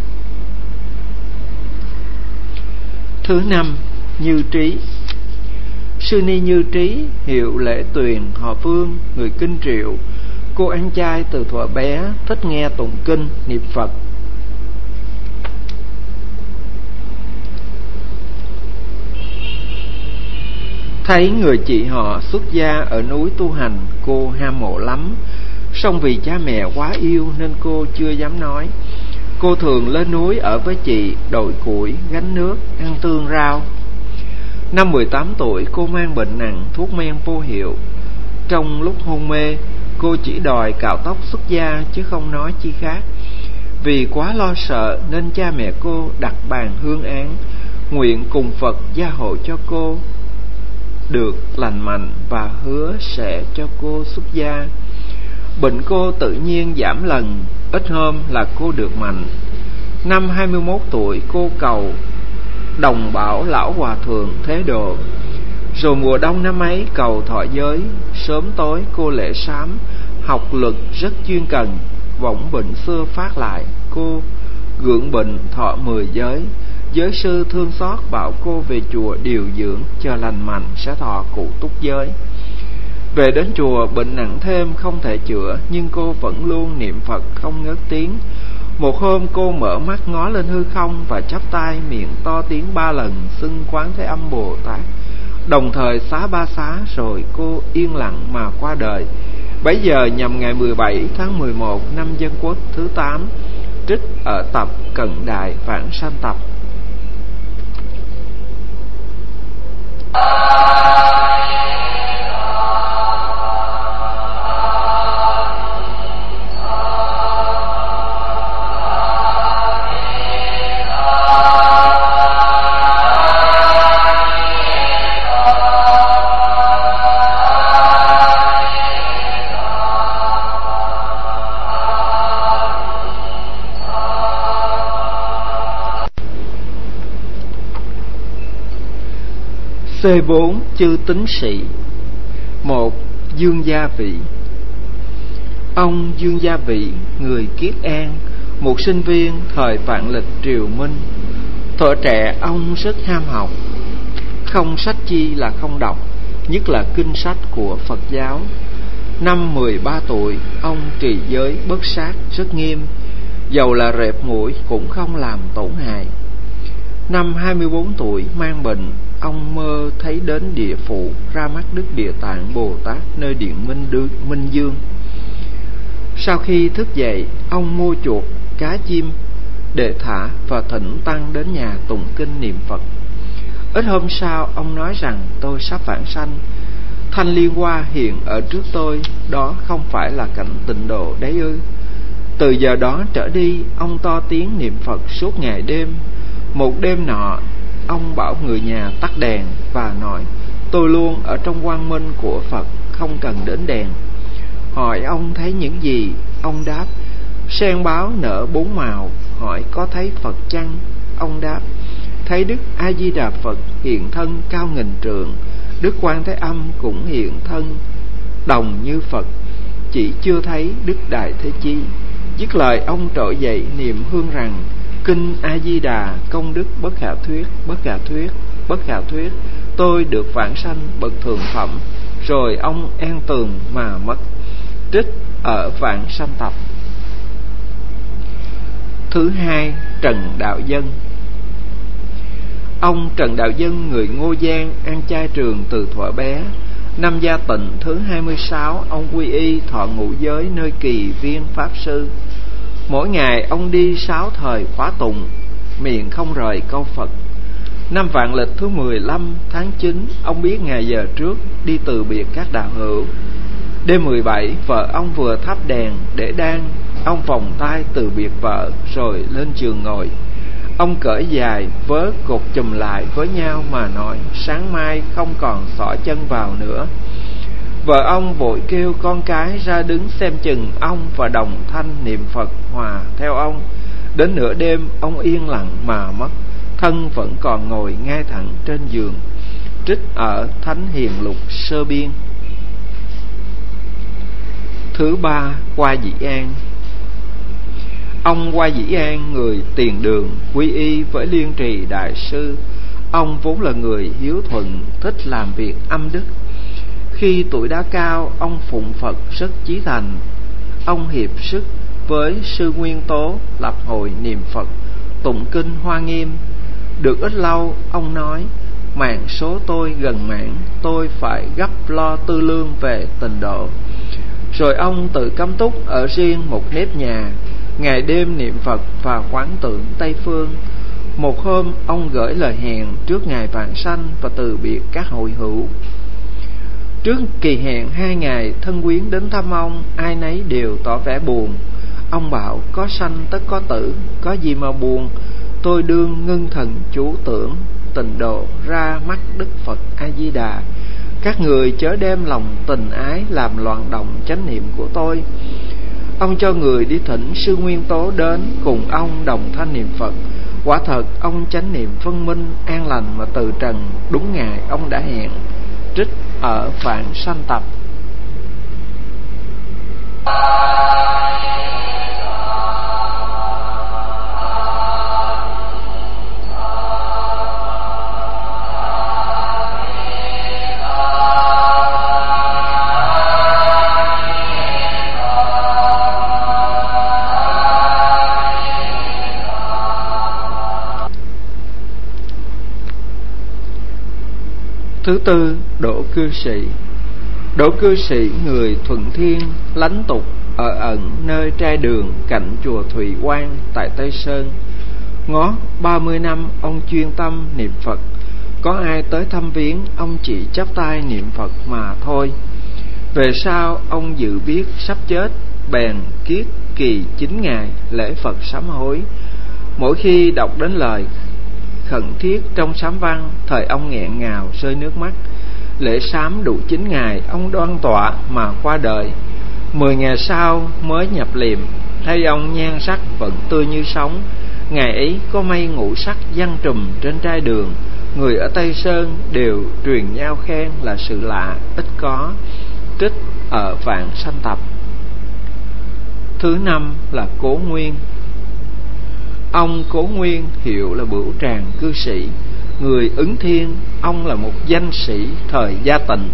Thứ năm, Như Trí. Sư Ni Như Trí, hiệu Lễ Tuyền, họ Vương, người Kinh Triệu. Cô ăn chay từ thuở bé, thích nghe tụng kinh, niệm Phật. Thấy người chị họ xuất gia ở núi tu hành, cô ham mộ lắm. Song vì cha mẹ quá yêu nên cô chưa dám nói. Cô thường lên núi ở với chị, đồi củi, gánh nước, ăn tương rau. Năm 18 tuổi cô mang bệnh nặng, thuốc men vô hiệu. Trong lúc hôn mê, cô chỉ đòi cạo tóc xuất gia chứ không nói chi khác. Vì quá lo sợ nên cha mẹ cô đặt bàn hương án, nguyện cùng Phật gia hộ cho cô được lành mạnh và hứa sẽ cho cô xuất gia. Bệnh cô tự nhiên giảm lần, ít hôm là cô được mạnh. Năm 21 tuổi cô cầu đồng bảo lão hòa thượng thế độ. Rồi mùa đông năm ấy cầu thọ giới, sớm tối cô lễ sám, học lực rất chuyên cần. Bỗng bệnh xưa phát lại, cô gượng bệnh thọ 10 giới. Giới sư thương xót bảo cô về chùa điều dưỡng, chờ lành mạnh sẽ thọ cụ túc giới. Về đến chùa bệnh nặng thêm không thể chữa, nhưng cô vẫn luôn niệm Phật không ngớt tiếng. Một hôm cô mở mắt ngó lên hư không và chắp tay miệng to tiếng 3 lần xưng Quán Thế Âm Bồ Tát, đồng thời xá 3 xá, rồi cô yên lặng mà qua đời. Bấy giờ nhằm ngày 17 tháng 11 năm Dân Quốc thứ 8, trích ở tập Cận Đại Vãng Sanh Tập. C4 chư tín sĩ. 1. Dương Gia Vị. Ông Dương Gia Vị, người Kiết An, một sinh viên thời vạn lịch triều Minh. Thuở trẻ ông rất ham học, không sách chi là không đọc, nhất là kinh sách của Phật giáo. Năm 13 tuổi, ông trì giới bất sát rất nghiêm, dầu là rệp mũi cũng không làm tổn hại. Năm 24 tuổi mang bệnh, ông mơ thấy đến địa phủ ra mắt Đức Địa Tạng Bồ Tát nơi điện Minh Dương. Sau khi thức dậy, ông mua chuột, cá chim để thả và thỉnh tăng đến nhà tụng kinh niệm Phật. Ít hôm sau, ông nói rằng tôi sắp vãng sanh. Thanh Liên Hoa hiện ở trước tôi, đó không phải là cảnh tịnh độ đấy ư? Từ giờ đó trở đi, ông to tiếng niệm Phật suốt ngày đêm. Một đêm nọ, ông bảo người nhà tắt đèn và nói: tôi luôn ở trong quang minh của Phật, không cần đến đèn. Hỏi ông thấy những gì? Ông đáp: sen báo nở 4 màu. Hỏi có thấy Phật chăng? Ông đáp: thấy Đức A Di Đà Phật hiện thân cao nghìn trượng, Đức Quan Thế Âm cũng hiện thân đồng như Phật, chỉ chưa thấy Đức Đại Thế Chí. Dứt lời ông trỗi dậy niệm hương rằng: kinh A Di Đà công đức bất khả thuyết, bất khả thuyết, bất khả thuyết, tôi được vãng sanh bậc thượng phẩm. Rồi ông an tường mà mất. Trích ở Vãng Sanh Tập. Thứ hai, Trần Đạo Dân. Ông Trần Đạo Dân, người Ngô Giang, ăn chay trường từ thuở bé. Năm Gia Tịnh thứ 26, ông quy y thọ ngũ giới nơi Kỳ Viên Pháp Sư. Mỗi ngày ông đi 6 thời khóa tụng, miệng không rời câu Phật. Năm vạn lịch thứ 15 tháng 9, ông biết ngày giờ trước đi từ biệt các đạo hữu. Đêm 17, vợ ông vừa thắp đèn để đan, ông vòng tay từ biệt vợ rồi lên giường ngồi. Ông cởi dài vớ cột chùm lại với nhau mà nói: sáng mai không còn xỏ chân vào nữa. Vợ ông vội kêu con cái ra đứng xem chừng ông và đồng thanh niệm Phật hòa theo ông. Đến nửa đêm ông yên lặng mà mất, thân vẫn còn ngồi ngay thẳng trên giường. Trích ở Thánh Hiền Lục Sơ Biên. Thứ ba, Qua Dĩ An. Ông Qua Dĩ An, người Tiền Đường, quy y với Liên Trì Đại Sư. Ông vốn là người hiếu thuận, thích làm việc âm đức. Khi tuổi đã cao, ông phụng Phật rất chí thành. Ông hiệp sức với Sư Nguyên Tố lập hội niệm Phật, tụng kinh Hoa Nghiêm. Được ít lâu, ông nói: mạng số tôi gần mãn, tôi phải gấp lo tư lương về tịnh độ. Rồi ông tự cấm túc ở riêng một nếp nhà, ngày đêm niệm Phật và quán tưởng Tây Phương. Một hôm, ông gửi lời hẹn trước ngày vãng sanh và từ biệt các hội hữu. Trước kỳ hẹn 2 ngày, thân quyến đến thăm ông, ai nấy đều tỏ vẻ buồn. Ông bảo: có sanh tất có tử, có gì mà buồn. Tôi đương ngưng thần chú tưởng tịnh độ ra mắt Đức Phật A Di Đà. Các người chớ đem lòng tình ái làm loạn động chánh niệm của tôi. Ông cho người đi thỉnh Sư Nguyên Tố đến cùng ông đồng thanh niệm Phật. Quả thật ông chánh niệm phân minh an lành mà từ trần đúng ngày ông đã hẹn. Trích ở Vãng Sanh Tập. Thứ tư, Đỗ Cư Sĩ. Đỗ Cư Sĩ người Thuận Thiên, lánh tục ở ẩn nơi trai đường cạnh chùa Thụy Quan tại Tây Sơn. Ngót 30 năm ông chuyên tâm niệm Phật. Có ai tới thăm viếng, ông chỉ chắp tay niệm Phật mà thôi. Về sau ông dự biết sắp chết, bèn kiết kỳ 9 ngày lễ Phật sám hối. Mỗi khi đọc đến lời khẩn thiết trong sám văn, thời ông nghẹn ngào rơi nước mắt. Lễ sám đủ 9 ngày, ông đoan tọa mà qua đời. 10 ngày sau mới nhập liệm, thấy ông nhan sắc vẫn tươi như sống. Ngày ấy có mây ngũ sắc giăng trùm trên trai đường. Người ở Tây Sơn đều truyền nhau khen là sự lạ ít có. Trích ở Vãng Sanh Tập. Thứ năm là Cố Nguyên. Ông Cố Nguyên hiệu là Bửu Tràng Cư Sĩ, người Ứng Thiên. Ông là một danh sĩ thời Gia Tịnh.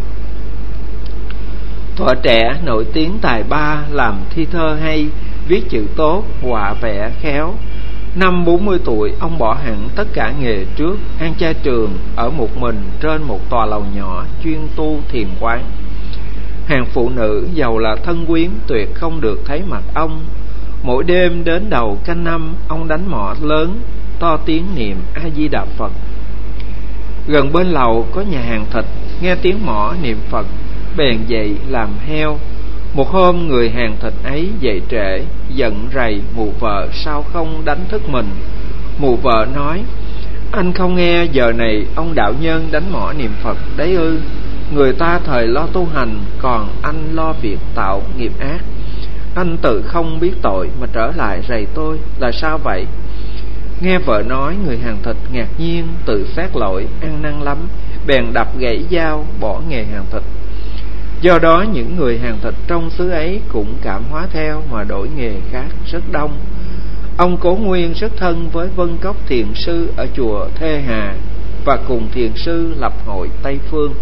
Thuở trẻ nổi tiếng tài ba, làm thi thơ hay, viết chữ tốt, họa vẽ khéo. Năm 40 tuổi, ông bỏ hẳn tất cả nghề trước, ăn chay trường ở một mình trên một tòa lầu nhỏ chuyên tu thiền quán. Hàng phụ nữ giàu là thân quyến tuyệt không được thấy mặt ông. Mỗi đêm đến đầu canh năm, ông đánh mõ lớn, to tiếng niệm A Di Đà Phật. Gần bên lầu có nhà hàng thịt, nghe tiếng mõ niệm Phật, bèn dậy làm heo. Một hôm người hàng thịt ấy dậy trễ, giận rầy mụ vợ sao không đánh thức mình. Mụ vợ nói: anh không nghe giờ này ông đạo nhân đánh mõ niệm Phật đấy ư? Người ta thời lo tu hành, còn anh lo việc tạo nghiệp ác. Anh tự không biết tội mà trở lại rầy tôi, là sao vậy? Nghe vợ nói, người hàng thịt ngạc nhiên, tự xét lỗi, ăn năn lắm, bèn đập gãy dao, bỏ nghề hàng thịt. Do đó những người hàng thịt trong xứ ấy cũng cảm hóa theo mà đổi nghề khác rất đông. Ông Cố Nguyên rất thân với Vân Cốc Thiền Sư ở chùa Thê Hà, và cùng thiền sư lập hội Tây Phương.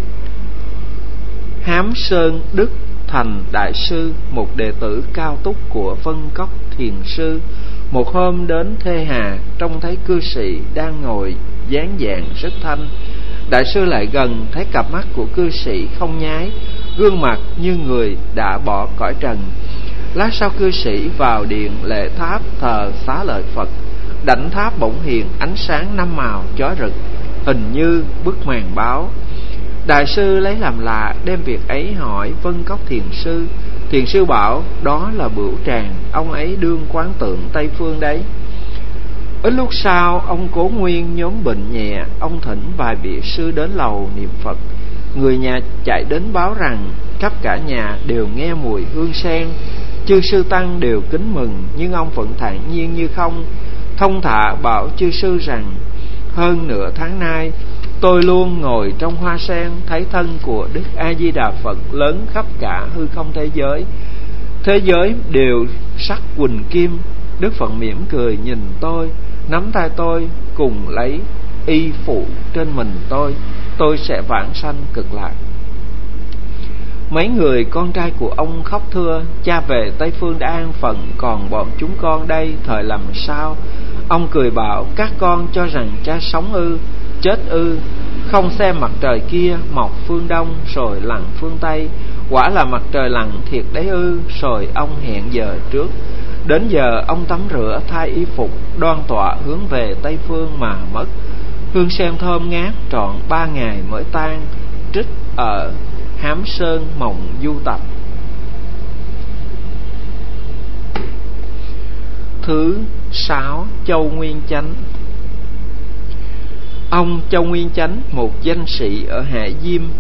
Hám Sơn Đức Thành Đại Sư, một đệ tử cao túc của Vân Cốc Thiền Sư, một hôm đến Thê Hà, trông thấy cư sĩ đang ngồi dáng dạng rất thanh. Đại sư lại gần, thấy cặp mắt của cư sĩ không nháy, gương mặt như người đã bỏ cõi trần. Lát sau cư sĩ vào điện lễ tháp thờ Xá Lợi Phật. Đảnh tháp bỗng hiện ánh sáng năm màu chói rực, hình như bức màn báo. Đại sư lấy làm lạ, đem việc ấy hỏi Vân Cốc Thiền Sư. Thiền sư bảo đó là Bửu Tràng, ông ấy đương quán tượng Tây Phương đấy. Ít lúc sau, ông Cố Nguyên nhóm bệnh nhẹ, ông thỉnh vài vị sư đến lầu niệm Phật. Người nhà chạy đến báo rằng khắp cả nhà đều nghe mùi hương sen. Chư sư tăng đều kính mừng, nhưng ông vẫn thản nhiên như không. Thông thả bảo chư sư rằng: hơn nửa tháng nay tôi luôn ngồi trong hoa sen, thấy thân của Đức A Di Đà Phật lớn khắp cả hư không thế giới. Thế giới đều sắc quỳnh kim. Đức Phật mỉm cười nhìn tôi, nắm tay tôi, cùng lấy y phụ trên mình tôi sẽ vãng sanh cực lạc. Mấy người con trai của ông khóc thưa: cha về Tây Phương đã an phận, còn bọn chúng con đây thời làm sao? Ông cười bảo: các con cho rằng cha sống ư, chết ư? Không xem mặt trời kia mọc phương Đông rồi lặn phương Tây, quả là mặt trời lặn thiệt đấy ư? Rồi ông hẹn giờ trước. Đến giờ ông tắm rửa thay y phục, đoan tọa hướng về Tây Phương mà mất. Hương sen thơm ngát trọn 3 ngày mới tan. Trích ở Hám Sơn Mộng Du Tập. Thứ 6. Châu Nguyên Chánh. Ông Châu Nguyên Chánh, một danh sĩ ở Hạ Diêm,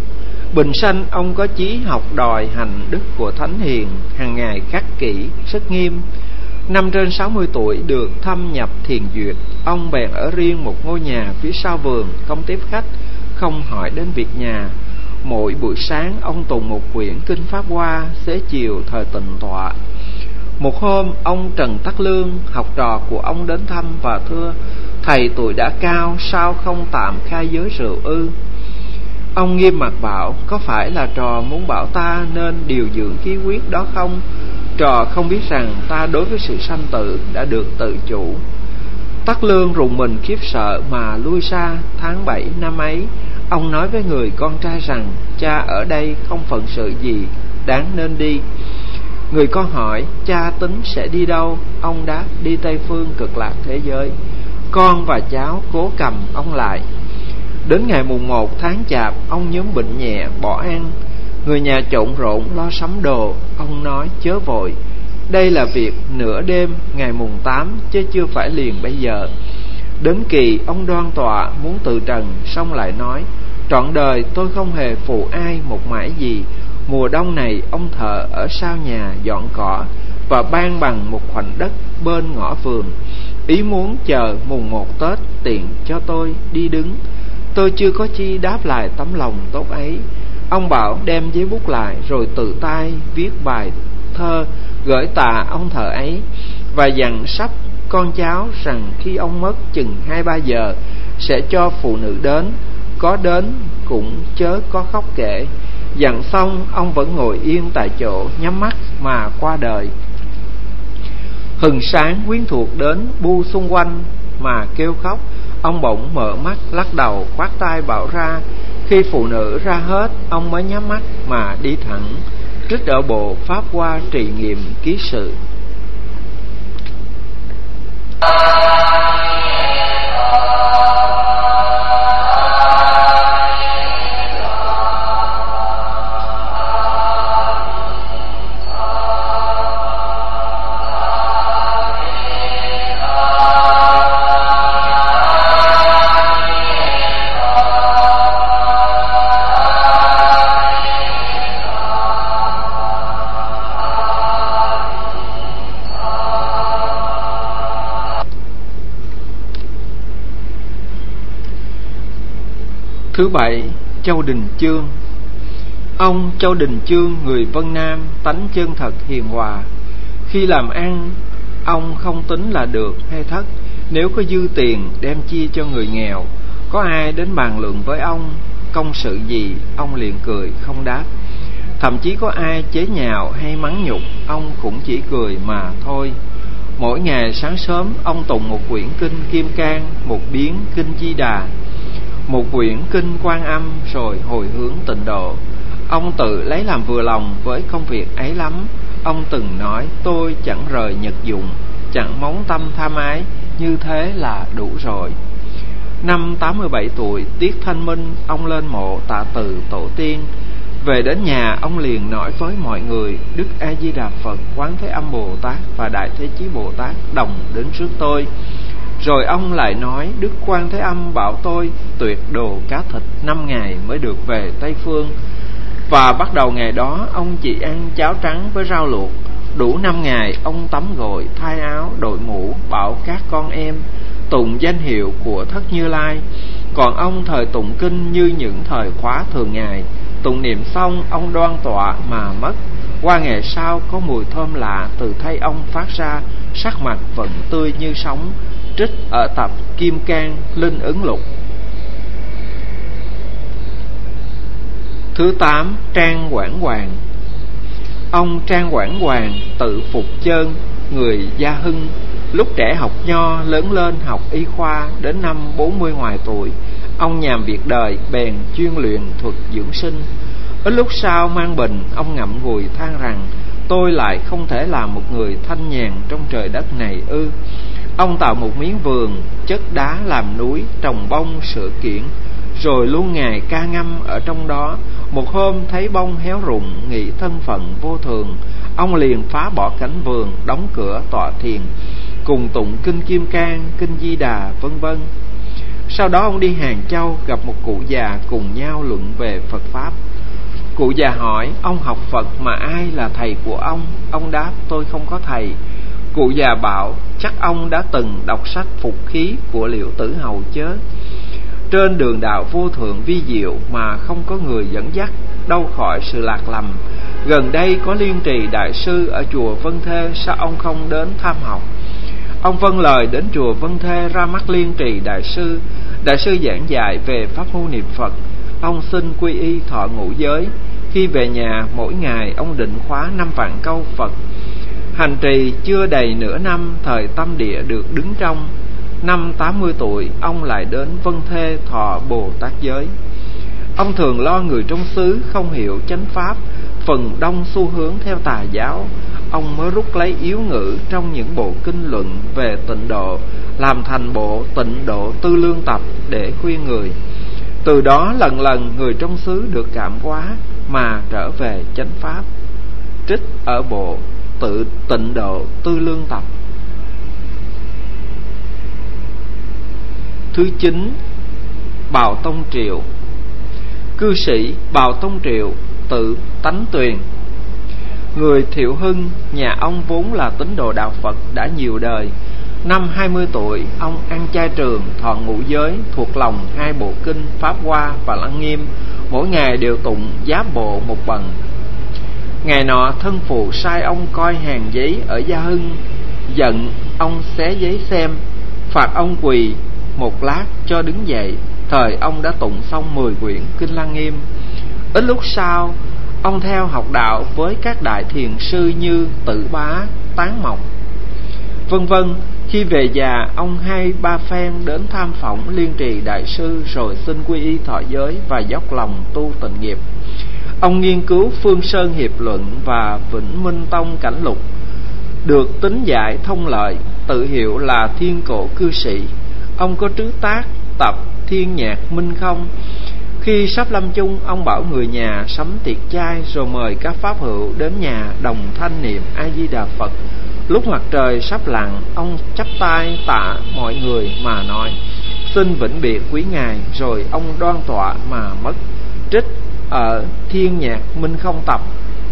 Bình sanh ông có chí học đòi hành đức của thánh hiền, hàng ngày khắc kỷ, rất nghiêm. Năm trên 60 tuổi được thâm nhập thiền duyệt, ông bèn ở riêng một ngôi nhà phía sau vườn, không tiếp khách, không hỏi đến việc nhà. Mỗi buổi sáng ông tùng một quyển kinh Pháp Hoa, xế chiều thời tịnh tọa. Một hôm ông Trần Tắc Lương, học trò của ông đến thăm và thưa: thầy tuổi đã cao, sao không tạm khai giới rượu ư? Ông nghiêm mặt bảo: có phải là trò muốn bảo ta nên điều dưỡng khí huyết đó không? Trò không biết rằng ta đối với sự sanh tử đã được tự chủ. Tắc Lương rùng mình khiếp sợ mà lui xa. Tháng 7 năm ấy, ông nói với người con trai rằng: cha ở đây không phận sự gì đáng nên đi. Người con hỏi: cha tính sẽ đi đâu? Ông đáp: đi Tây Phương cực lạc thế giới. Con và cháu cố cầm ông lại. Đến ngày mùng 1 tháng Chạp, ông nhóm bệnh nhẹ, bỏ ăn. Người nhà trộn rộn lo sắm đồ. Ông nói: chớ vội, đây là việc nửa đêm ngày mùng 8, chứ chưa phải liền bây giờ. Đến kỳ ông đoan tọa muốn từ trần, xong lại nói: trọn đời tôi không hề phụ ai một mãi gì. Mùa đông này ông thợ ở sau nhà dọn cỏ và ban bằng một khoảnh đất bên ngõ vườn, ý muốn chờ mùng 1 Tết tiện cho tôi đi đứng. Tôi chưa có chi đáp lại tấm lòng tốt ấy. Ông bảo đem giấy bút lại, rồi tự tay viết bài thơ gửi tạ ông thợ ấy, và dặn sắp con cháu rằng khi ông mất chừng 2-3 giờ sẽ cho phụ nữ đến, có đến cũng chớ có khóc kể. Dặn xong, ông vẫn ngồi yên tại chỗ nhắm mắt mà qua đời. Hừng sáng quyến thuộc đến bu xung quanh mà kêu khóc. Ông bỗng mở mắt lắc đầu khoát tay bảo ra. Khi phụ nữ ra hết, ông mới nhắm mắt mà đi thẳng, trích ở bộ Pháp Hoa trì nghiệm ký sự. Thứ 7. Châu Đình Chương. Ông Châu Đình Chương, người Vân Nam, tánh chân thật hiền hòa. Khi làm ăn, ông không tính là được hay thất. Nếu có dư tiền đem chia cho người nghèo. Có ai đến bàn luận với ông công sự gì, ông liền cười không đáp. Thậm chí có ai chế nhạo hay mắng nhục, ông cũng chỉ cười mà thôi. Mỗi ngày sáng sớm, ông tụng một quyển kinh Kim Cang, một biến kinh Di Đà, một quyển kinh Quan Âm, rồi hồi hướng tịnh độ. Ông tự lấy làm vừa lòng với công việc ấy lắm. Ông từng nói: tôi chẳng rời nhật dụng, chẳng móng tâm tham ái, như thế là đủ rồi. Năm 87 tuổi, tiết Thanh Minh, ông lên mộ tạ từ tổ tiên. Về đến nhà, ông liền nói với mọi người: Đức A Di Đà Phật, Quán Thế Âm Bồ Tát và Đại Thế Chí Bồ Tát đồng đến trước tôi. Rồi ông lại nói: Đức Quan Thế Âm bảo tôi tuyệt đồ cá thịt 5 ngày mới được về Tây Phương. Và bắt đầu ngày đó, ông chỉ ăn cháo trắng với rau luộc. Đủ 5 ngày, ông tắm gội, thay áo, đội mũ, bảo các con em tụng danh hiệu của Thất Như Lai. Còn ông thời tụng kinh như những thời khóa thường ngày. Tụng niệm xong, ông đoan tọa mà mất. Qua ngày sau, có mùi thơm lạ từ thay ông phát ra, sắc mặt vẫn tươi như sống. Trích ở tập Kim Cang Linh Ứng Lục. Thứ 8. Trang Quảng Hoàng. Ông Trang Quảng Hoàng tự Phục Chơn, người Gia Hưng. Lúc trẻ học nho, lớn lên học y khoa. Đến năm 40 ngoài tuổi, ông nhàm việc đời, bèn chuyên luyện thuật dưỡng sinh. Ít lúc sau mang bệnh, ông ngậm ngùi than rằng: tôi lại không thể làm một người thanh nhàn trong trời đất này ư. Ông tạo một miếng vườn, chất đá làm núi, trồng bông sửa kiển, rồi luôn ngày ca ngâm ở trong đó. Một hôm thấy bông héo rụng, nghĩ thân phận vô thường, ông liền phá bỏ cánh vườn, đóng cửa tọa thiền, cùng tụng kinh Kim Cang, kinh Di Đà, vân vân. Sau đó ông đi Hàng Châu, gặp một cụ già, cùng nhau luận về Phật Pháp. Cụ già hỏi: ông học Phật mà ai là thầy của ông? Ông đáp: tôi không có thầy. Cụ già bảo: chắc ông đã từng đọc sách Phục Khí của Liễu Tử Hầu chớ. Trên đường đạo vô thượng vi diệu mà không có người dẫn dắt, đâu khỏi sự lạc lầm. Gần đây có Liên Trì Đại Sư ở chùa Vân Thê, sao ông không đến tham học? Ông vâng lời đến chùa Vân Thê, ra mắt Liên Trì Đại Sư. Đại sư giảng dạy về pháp môn niệm Phật. Ông xin quy y thọ ngũ giới. Khi về nhà, mỗi ngày ông định khóa 5 vạn câu Phật. Hành trì chưa đầy nửa năm, thời tâm địa được đứng trong. Năm 80 tuổi, ông lại đến Vân Thê thọ Bồ Tát giới. Ông thường lo người trong xứ không hiểu chánh pháp, phần đông xu hướng theo tà giáo. Ông mới rút lấy yếu ngữ trong những bộ kinh luận về tịnh độ, làm thành bộ Tịnh Độ Tư Lương Tập để khuyên người. Từ đó lần lần người trong xứ được cảm hóa mà trở về chánh pháp. Trích ở bộ Tịnh Độ Tư Lương Tập. Thứ 9. Bào Tông Triệu. Cư sĩ Bào Tông Triệu, tự Tánh Tuyền. Người Thiệu Hưng, nhà ông vốn là tín đồ đạo Phật đã nhiều đời. Năm 20 tuổi, ông ăn chay trường, thọ ngũ giới, thuộc lòng 2 bộ kinh Pháp Hoa và Lăng Nghiêm, mỗi ngày đều tụng giáp bộ một bần. Ngày nọ, thân phụ sai ông coi hàng giấy ở Gia Hưng, giận ông xé giấy xem, phạt ông quỳ một lát cho đứng dậy. Thời ông đã tụng xong 10 quyển kinh Lăng Nghiêm. Ít lúc sau, ông theo học đạo với các đại thiền sư như Tử Bá, Tán Mộc, vân vân. Khi về già, ông 2-3 phen đến tham phỏng Liên Trì Đại Sư, rồi xin quy y thọ giới và dốc lòng tu tịnh nghiệp. Ông nghiên cứu Phương Sơn Hiệp Luận và Vĩnh Minh Tông Cảnh Lục, được tín giải thông lợi, tự hiệu là Thiên Cổ Cư Sĩ. Ông có trứ tác tập Thiên Nhạc Minh Không. Khi sắp lâm chung, ông bảo người nhà sắm tiệc chay, rồi mời các pháp hữu đến nhà đồng thanh niệm A Di Đà Phật. Lúc mặt trời sắp lặn, ông chắp tay tạ mọi người mà nói: xin vĩnh biệt quý ngài, rồi ông đoan tọa mà mất. Trích ở Thiên Nhạc Minh Không tập.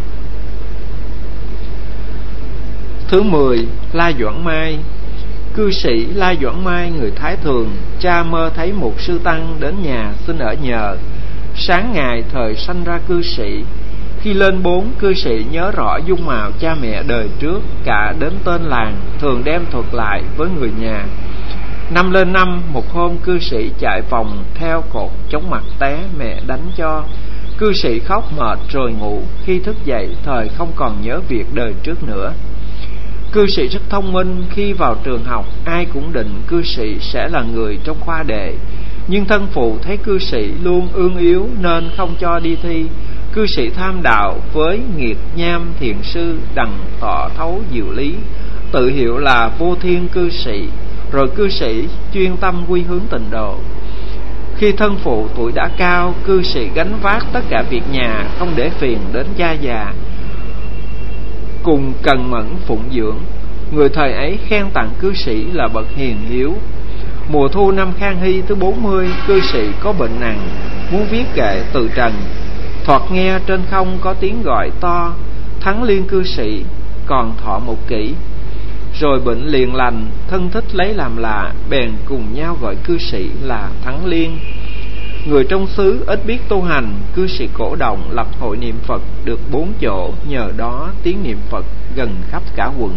Thứ 10. La Doãn Mai. Cư sĩ La Doãn Mai, người Thái Thường, cha mơ thấy một sư tăng đến nhà xin ở nhờ. Sáng ngày thời sanh ra cư sĩ. Khi lên 4, cư sĩ nhớ rõ dung mạo cha mẹ đời trước, cả đến tên làng, thường đem thuật lại với người nhà. Năm lên năm, một hôm cư sĩ chạy vòng theo cột chống mặt té, mẹ đánh cho. Cư sĩ khóc mệt rồi ngủ. Khi thức dậy, thời không còn nhớ việc đời trước nữa. Cư sĩ rất thông minh. Khi vào trường học, ai cũng định cư sĩ sẽ là người trong khoa đệ. Nhưng thân phụ thấy cư sĩ luôn ương yếu nên không cho đi thi. Cư sĩ tham đạo với nghiệt nham thiền sư, đặng tỏ thấu diệu lý, tự hiệu là Vô Thiên cư sĩ. Rồi cư sĩ chuyên tâm quy hướng tịnh độ. Khi thân phụ tuổi đã cao, cư sĩ gánh vác tất cả việc nhà, không để phiền đến cha già, cùng cần mẫn phụng dưỡng. Người thời ấy khen tặng cư sĩ là bậc hiền hiếu. Mùa thu năm Khang Hy thứ 40, cư sĩ có bệnh nặng, muốn viết kệ từ trần. Thoạt nghe trên không có tiếng gọi to: Thắng Liên cư sĩ, còn thọ một kỷ. Rồi bệnh liền lành, thân thích lấy làm lạ, bèn cùng nhau gọi cư sĩ là Thắng Liên. Người trong xứ ít biết tu hành, cư sĩ cổ động lập hội niệm Phật được 4 chỗ, nhờ đó tiếng niệm Phật gần khắp cả quận.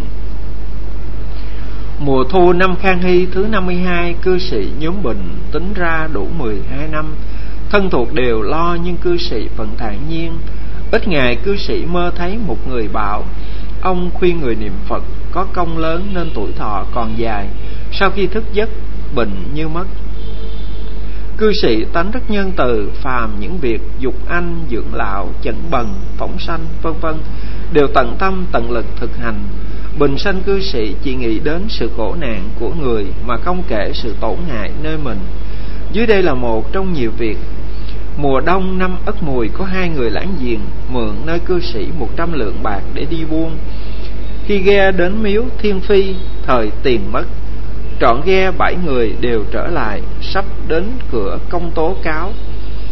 Mùa thu năm Khang Hy thứ 52, cư sĩ nhóm bệnh, tính ra đủ 12 năm. Thân thuộc đều lo, nhưng cư sĩ vẫn thản nhiên. Ít ngày cư sĩ mơ thấy một người bảo: ông khuyên người niệm Phật có công lớn nên tuổi thọ còn dài. Sau khi thức giấc, bệnh như mất. Cư sĩ tánh rất nhân từ, phàm những việc dục anh, dưỡng lão, chẩn bần, phóng sanh, vân vân đều tận tâm tận lực thực hành. Bình sanh cư sĩ chỉ nghĩ đến sự khổ nạn của người mà không kể sự tổn hại nơi mình. Dưới đây là một trong nhiều việc. Mùa đông năm Ất Mùi, có 2 người láng giềng mượn nơi cư sĩ 100 lượng bạc để đi buôn. Khi ghe đến miếu Thiên Phi, thời tiền mất. Trọn ghe 7 người đều trở lại, sắp đến cửa công tố cáo.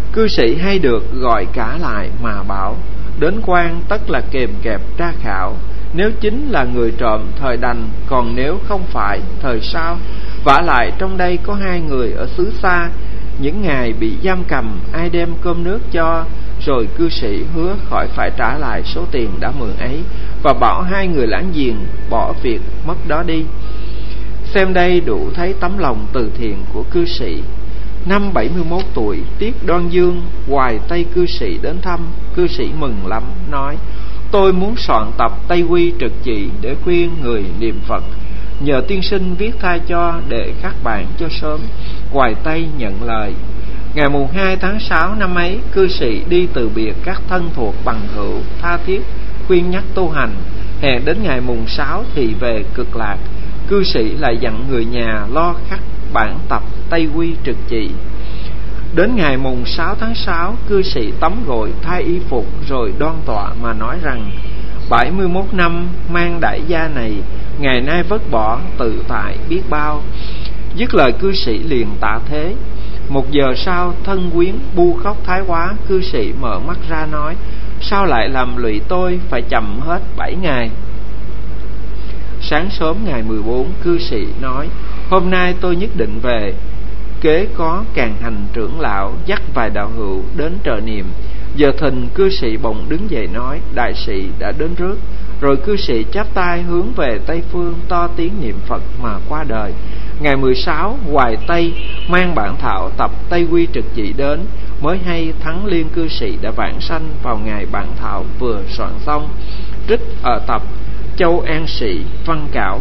Cư sĩ hay được gọi cả lại mà bảo: đến quan tất là kèm kẹp tra khảo. Nếu chính là người trộm thời đành, còn nếu không phải thời sao? Vả lại trong đây có 2 người ở xứ xa, những ngày bị giam cầm ai đem cơm nước cho? Rồi cư sĩ hứa khỏi phải trả lại số tiền đã mượn ấy, và bảo 2 người láng giềng bỏ việc mất đó đi. Xem đây đủ thấy tấm lòng từ thiện của cư sĩ. Năm 71 tuổi, Tiết Đoan Dương hoài Tây cư sĩ đến thăm. Cư sĩ mừng lắm, nói: tôi muốn soạn tập Tây Quy Trực Chỉ để khuyên người niệm Phật, nhờ tiên sinh viết thay cho để khắc bản cho sớm. Hoài Tây nhận lời. Ngày mùng 2 tháng 6 năm ấy, cư sĩ đi từ biệt các thân thuộc bằng hữu, tha thiết khuyên nhắc tu hành. Hẹn đến ngày mùng 6 thì về Cực Lạc. Cư sĩ lại dặn người nhà lo khắc bản tập Tây Quy Trực Chỉ. Đến ngày mùng 6 tháng 6, cư sĩ tắm gội thay y phục rồi đoan tọa mà nói rằng: 71 năm mang đại gia này, ngày nay vứt bỏ tự tại biết bao. Dứt lời cư sĩ liền tạ thế. 1 giờ sau, thân quyến bu khóc thái quá. Cư sĩ mở mắt ra nói: sao lại làm lụy tôi phải chậm hết 7 ngày? Sáng sớm ngày 14, cư sĩ nói: hôm nay tôi nhất định về. Kế có Càn Hành trưởng lão dắt vài đạo hữu đến trợ niệm. Giờ thìn, cư sĩ bỗng đứng dậy nói: đại sĩ đã đến rước. Rồi cư sĩ chắp tay hướng về Tây phương, to tiếng niệm Phật mà qua đời. Ngày 16, Hoài Tây mang bản thảo tập Tây Quy Trực Chỉ đến, mới hay Thắng Liên cư sĩ đã vãng sanh vào ngày bản thảo vừa soạn xong. Trích ở tập Châu An Sĩ Văn Cảo.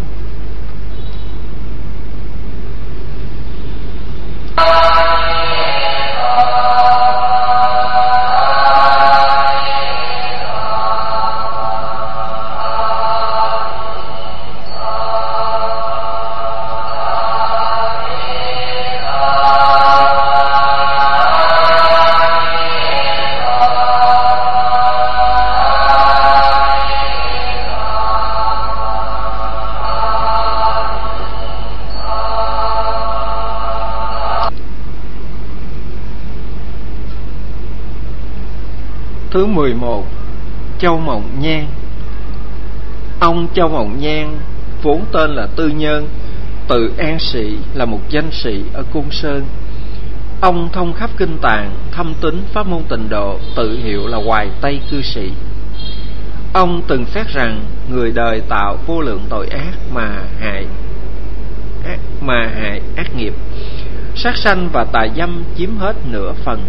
Thứ 11. Châu Mộng Nhan. Ông Châu Mộng Nhan vốn tên là Tư Nhân, tự An Sĩ, là một danh sĩ ở Côn Sơn. Ông thông khắp kinh tạng, thâm tín pháp môn tịnh độ, tự hiệu là Hoài Tây cư sĩ. Ông từng xét rằng người đời tạo vô lượng tội ác mà hại ác nghiệp, sát sanh và tà dâm chiếm hết nửa phần.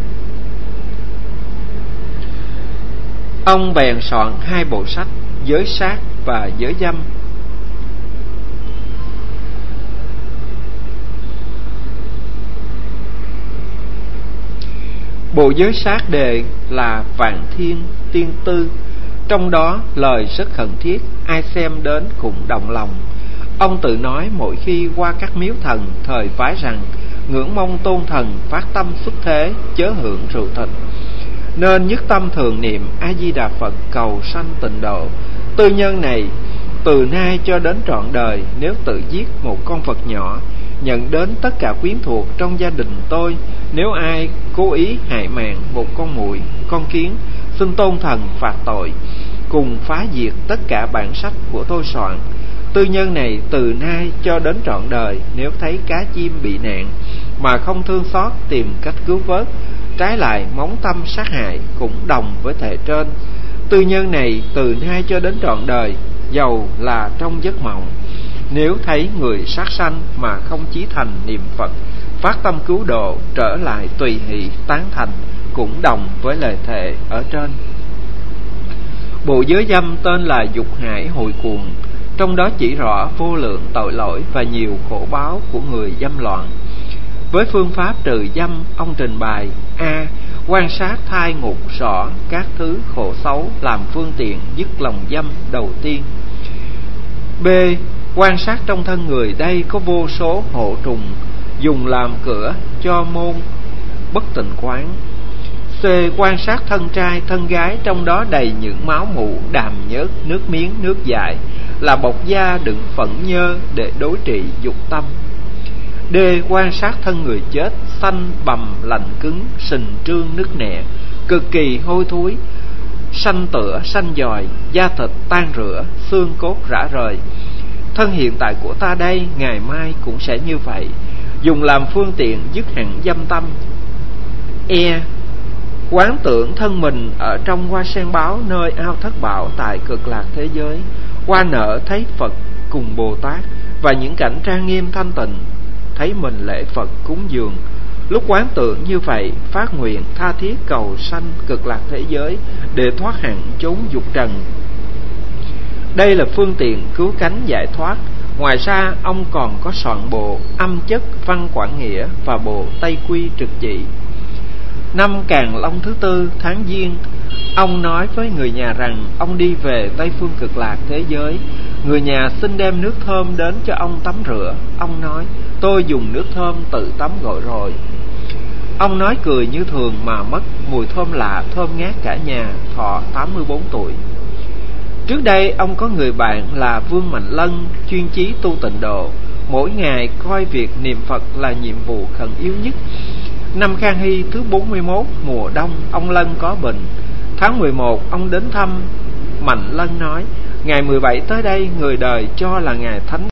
Ông bèn soạn 2 bộ sách: Giới sát và Giới dâm. Bộ Giới sát đề là Vạn Thiên Tiên Tư, trong đó lời rất khẩn thiết, ai xem đến cũng động lòng. Ông tự nói mỗi khi qua các miếu thần thời phái rằng ngưỡng mong tôn thần phát tâm xuất thế, chớ hưởng rượu thịt, nên nhất tâm thường niệm A Di Đà Phật cầu sanh tịnh độ. Tư nhân này từ nay cho đến trọn đời, nếu tự giết một con vật nhỏ, nhận đến tất cả quyến thuộc trong gia đình tôi. Nếu ai cố ý hại mạng một con muỗi, con kiến, xin tôn thần phạt tội, cùng phá diệt tất cả bản sách của tôi soạn. Tư nhân này từ nay cho đến trọn đời, nếu thấy cá chim bị nạn mà không thương xót tìm cách cứu vớt, trái lại móng tâm sát hại, cũng đồng với thể trên. Tư nhân này từ nay cho đến trọn đời, dầu là trong giấc mộng, nếu thấy người sát sanh mà không chí thành niệm Phật, phát tâm cứu độ, trở lại tùy hỷ tán thành, cũng đồng với lời thệ ở trên. Bộ Giới dâm tên là Dục Hải Hồi Cuồng, trong đó chỉ rõ vô lượng tội lỗi và nhiều khổ báo của người dâm loạn. Với phương pháp trừ dâm, ông trình bày: A. Quan sát thai ngục rõ các thứ khổ xấu làm phương tiện dứt lòng dâm đầu tiên. B. Quan sát trong thân người đây có vô số hộ trùng, dùng làm cửa cho môn bất tịnh quán. C. Quan sát thân trai thân gái, trong đó đầy những máu mủ, đàm nhớt, nước miếng, nước dại, là bọc da đựng phẫn nhơ để đối trị dục tâm. D. Quan sát thân người chết, xanh bầm lạnh cứng, sình trương nứt nẻ, cực kỳ hôi thối, xanh tựa xanh dòi, da thịt tan rữa, xương cốt rã rời. Thân hiện tại của ta đây, ngày mai cũng sẽ như vậy, dùng làm phương tiện dứt hẳn dâm tâm. E. Quán tưởng thân mình ở trong hoa sen báo, nơi ao thất bảo tại cực lạc thế giới, qua nở thấy Phật cùng Bồ Tát và những cảnh trang nghiêm thanh tịnh, thấy mình lễ Phật cúng dường. Lúc quán tưởng như vậy, phát nguyện tha thiết cầu sanh cực lạc thế giới để thoát hẳn chốn dục trần. Đây là phương tiện cứu cánh giải thoát. Ngoài ra, ông còn có soạn bộ Âm Chất Văn Quảng Nghĩa và bộ Tây Quy Trực Chỉ. Năm Càn Long thứ 4 tháng Giêng, ông nói với người nhà rằng ông đi về Tây Phương Cực Lạc thế giới. Người nhà xin đem nước thơm đến cho ông tắm rửa. Ông nói: tôi dùng nước thơm tự tắm gội rồi. Ông nói cười như thường mà mất mùi thơm lạ thơm ngát cả nhà, thọ 84 tuổi. Trước đây ông có người bạn là Vương Mạnh Lân, chuyên chí tu tịnh độ, mỗi ngày coi việc niệm Phật là nhiệm vụ khẩn yếu nhất. Năm Khang Hy thứ 41 mùa đông, ông Lân có bệnh. Tháng 11 ông đến thăm. Mạnh Lân nói: ngày 17 tới đây, người đời cho là ngày thánh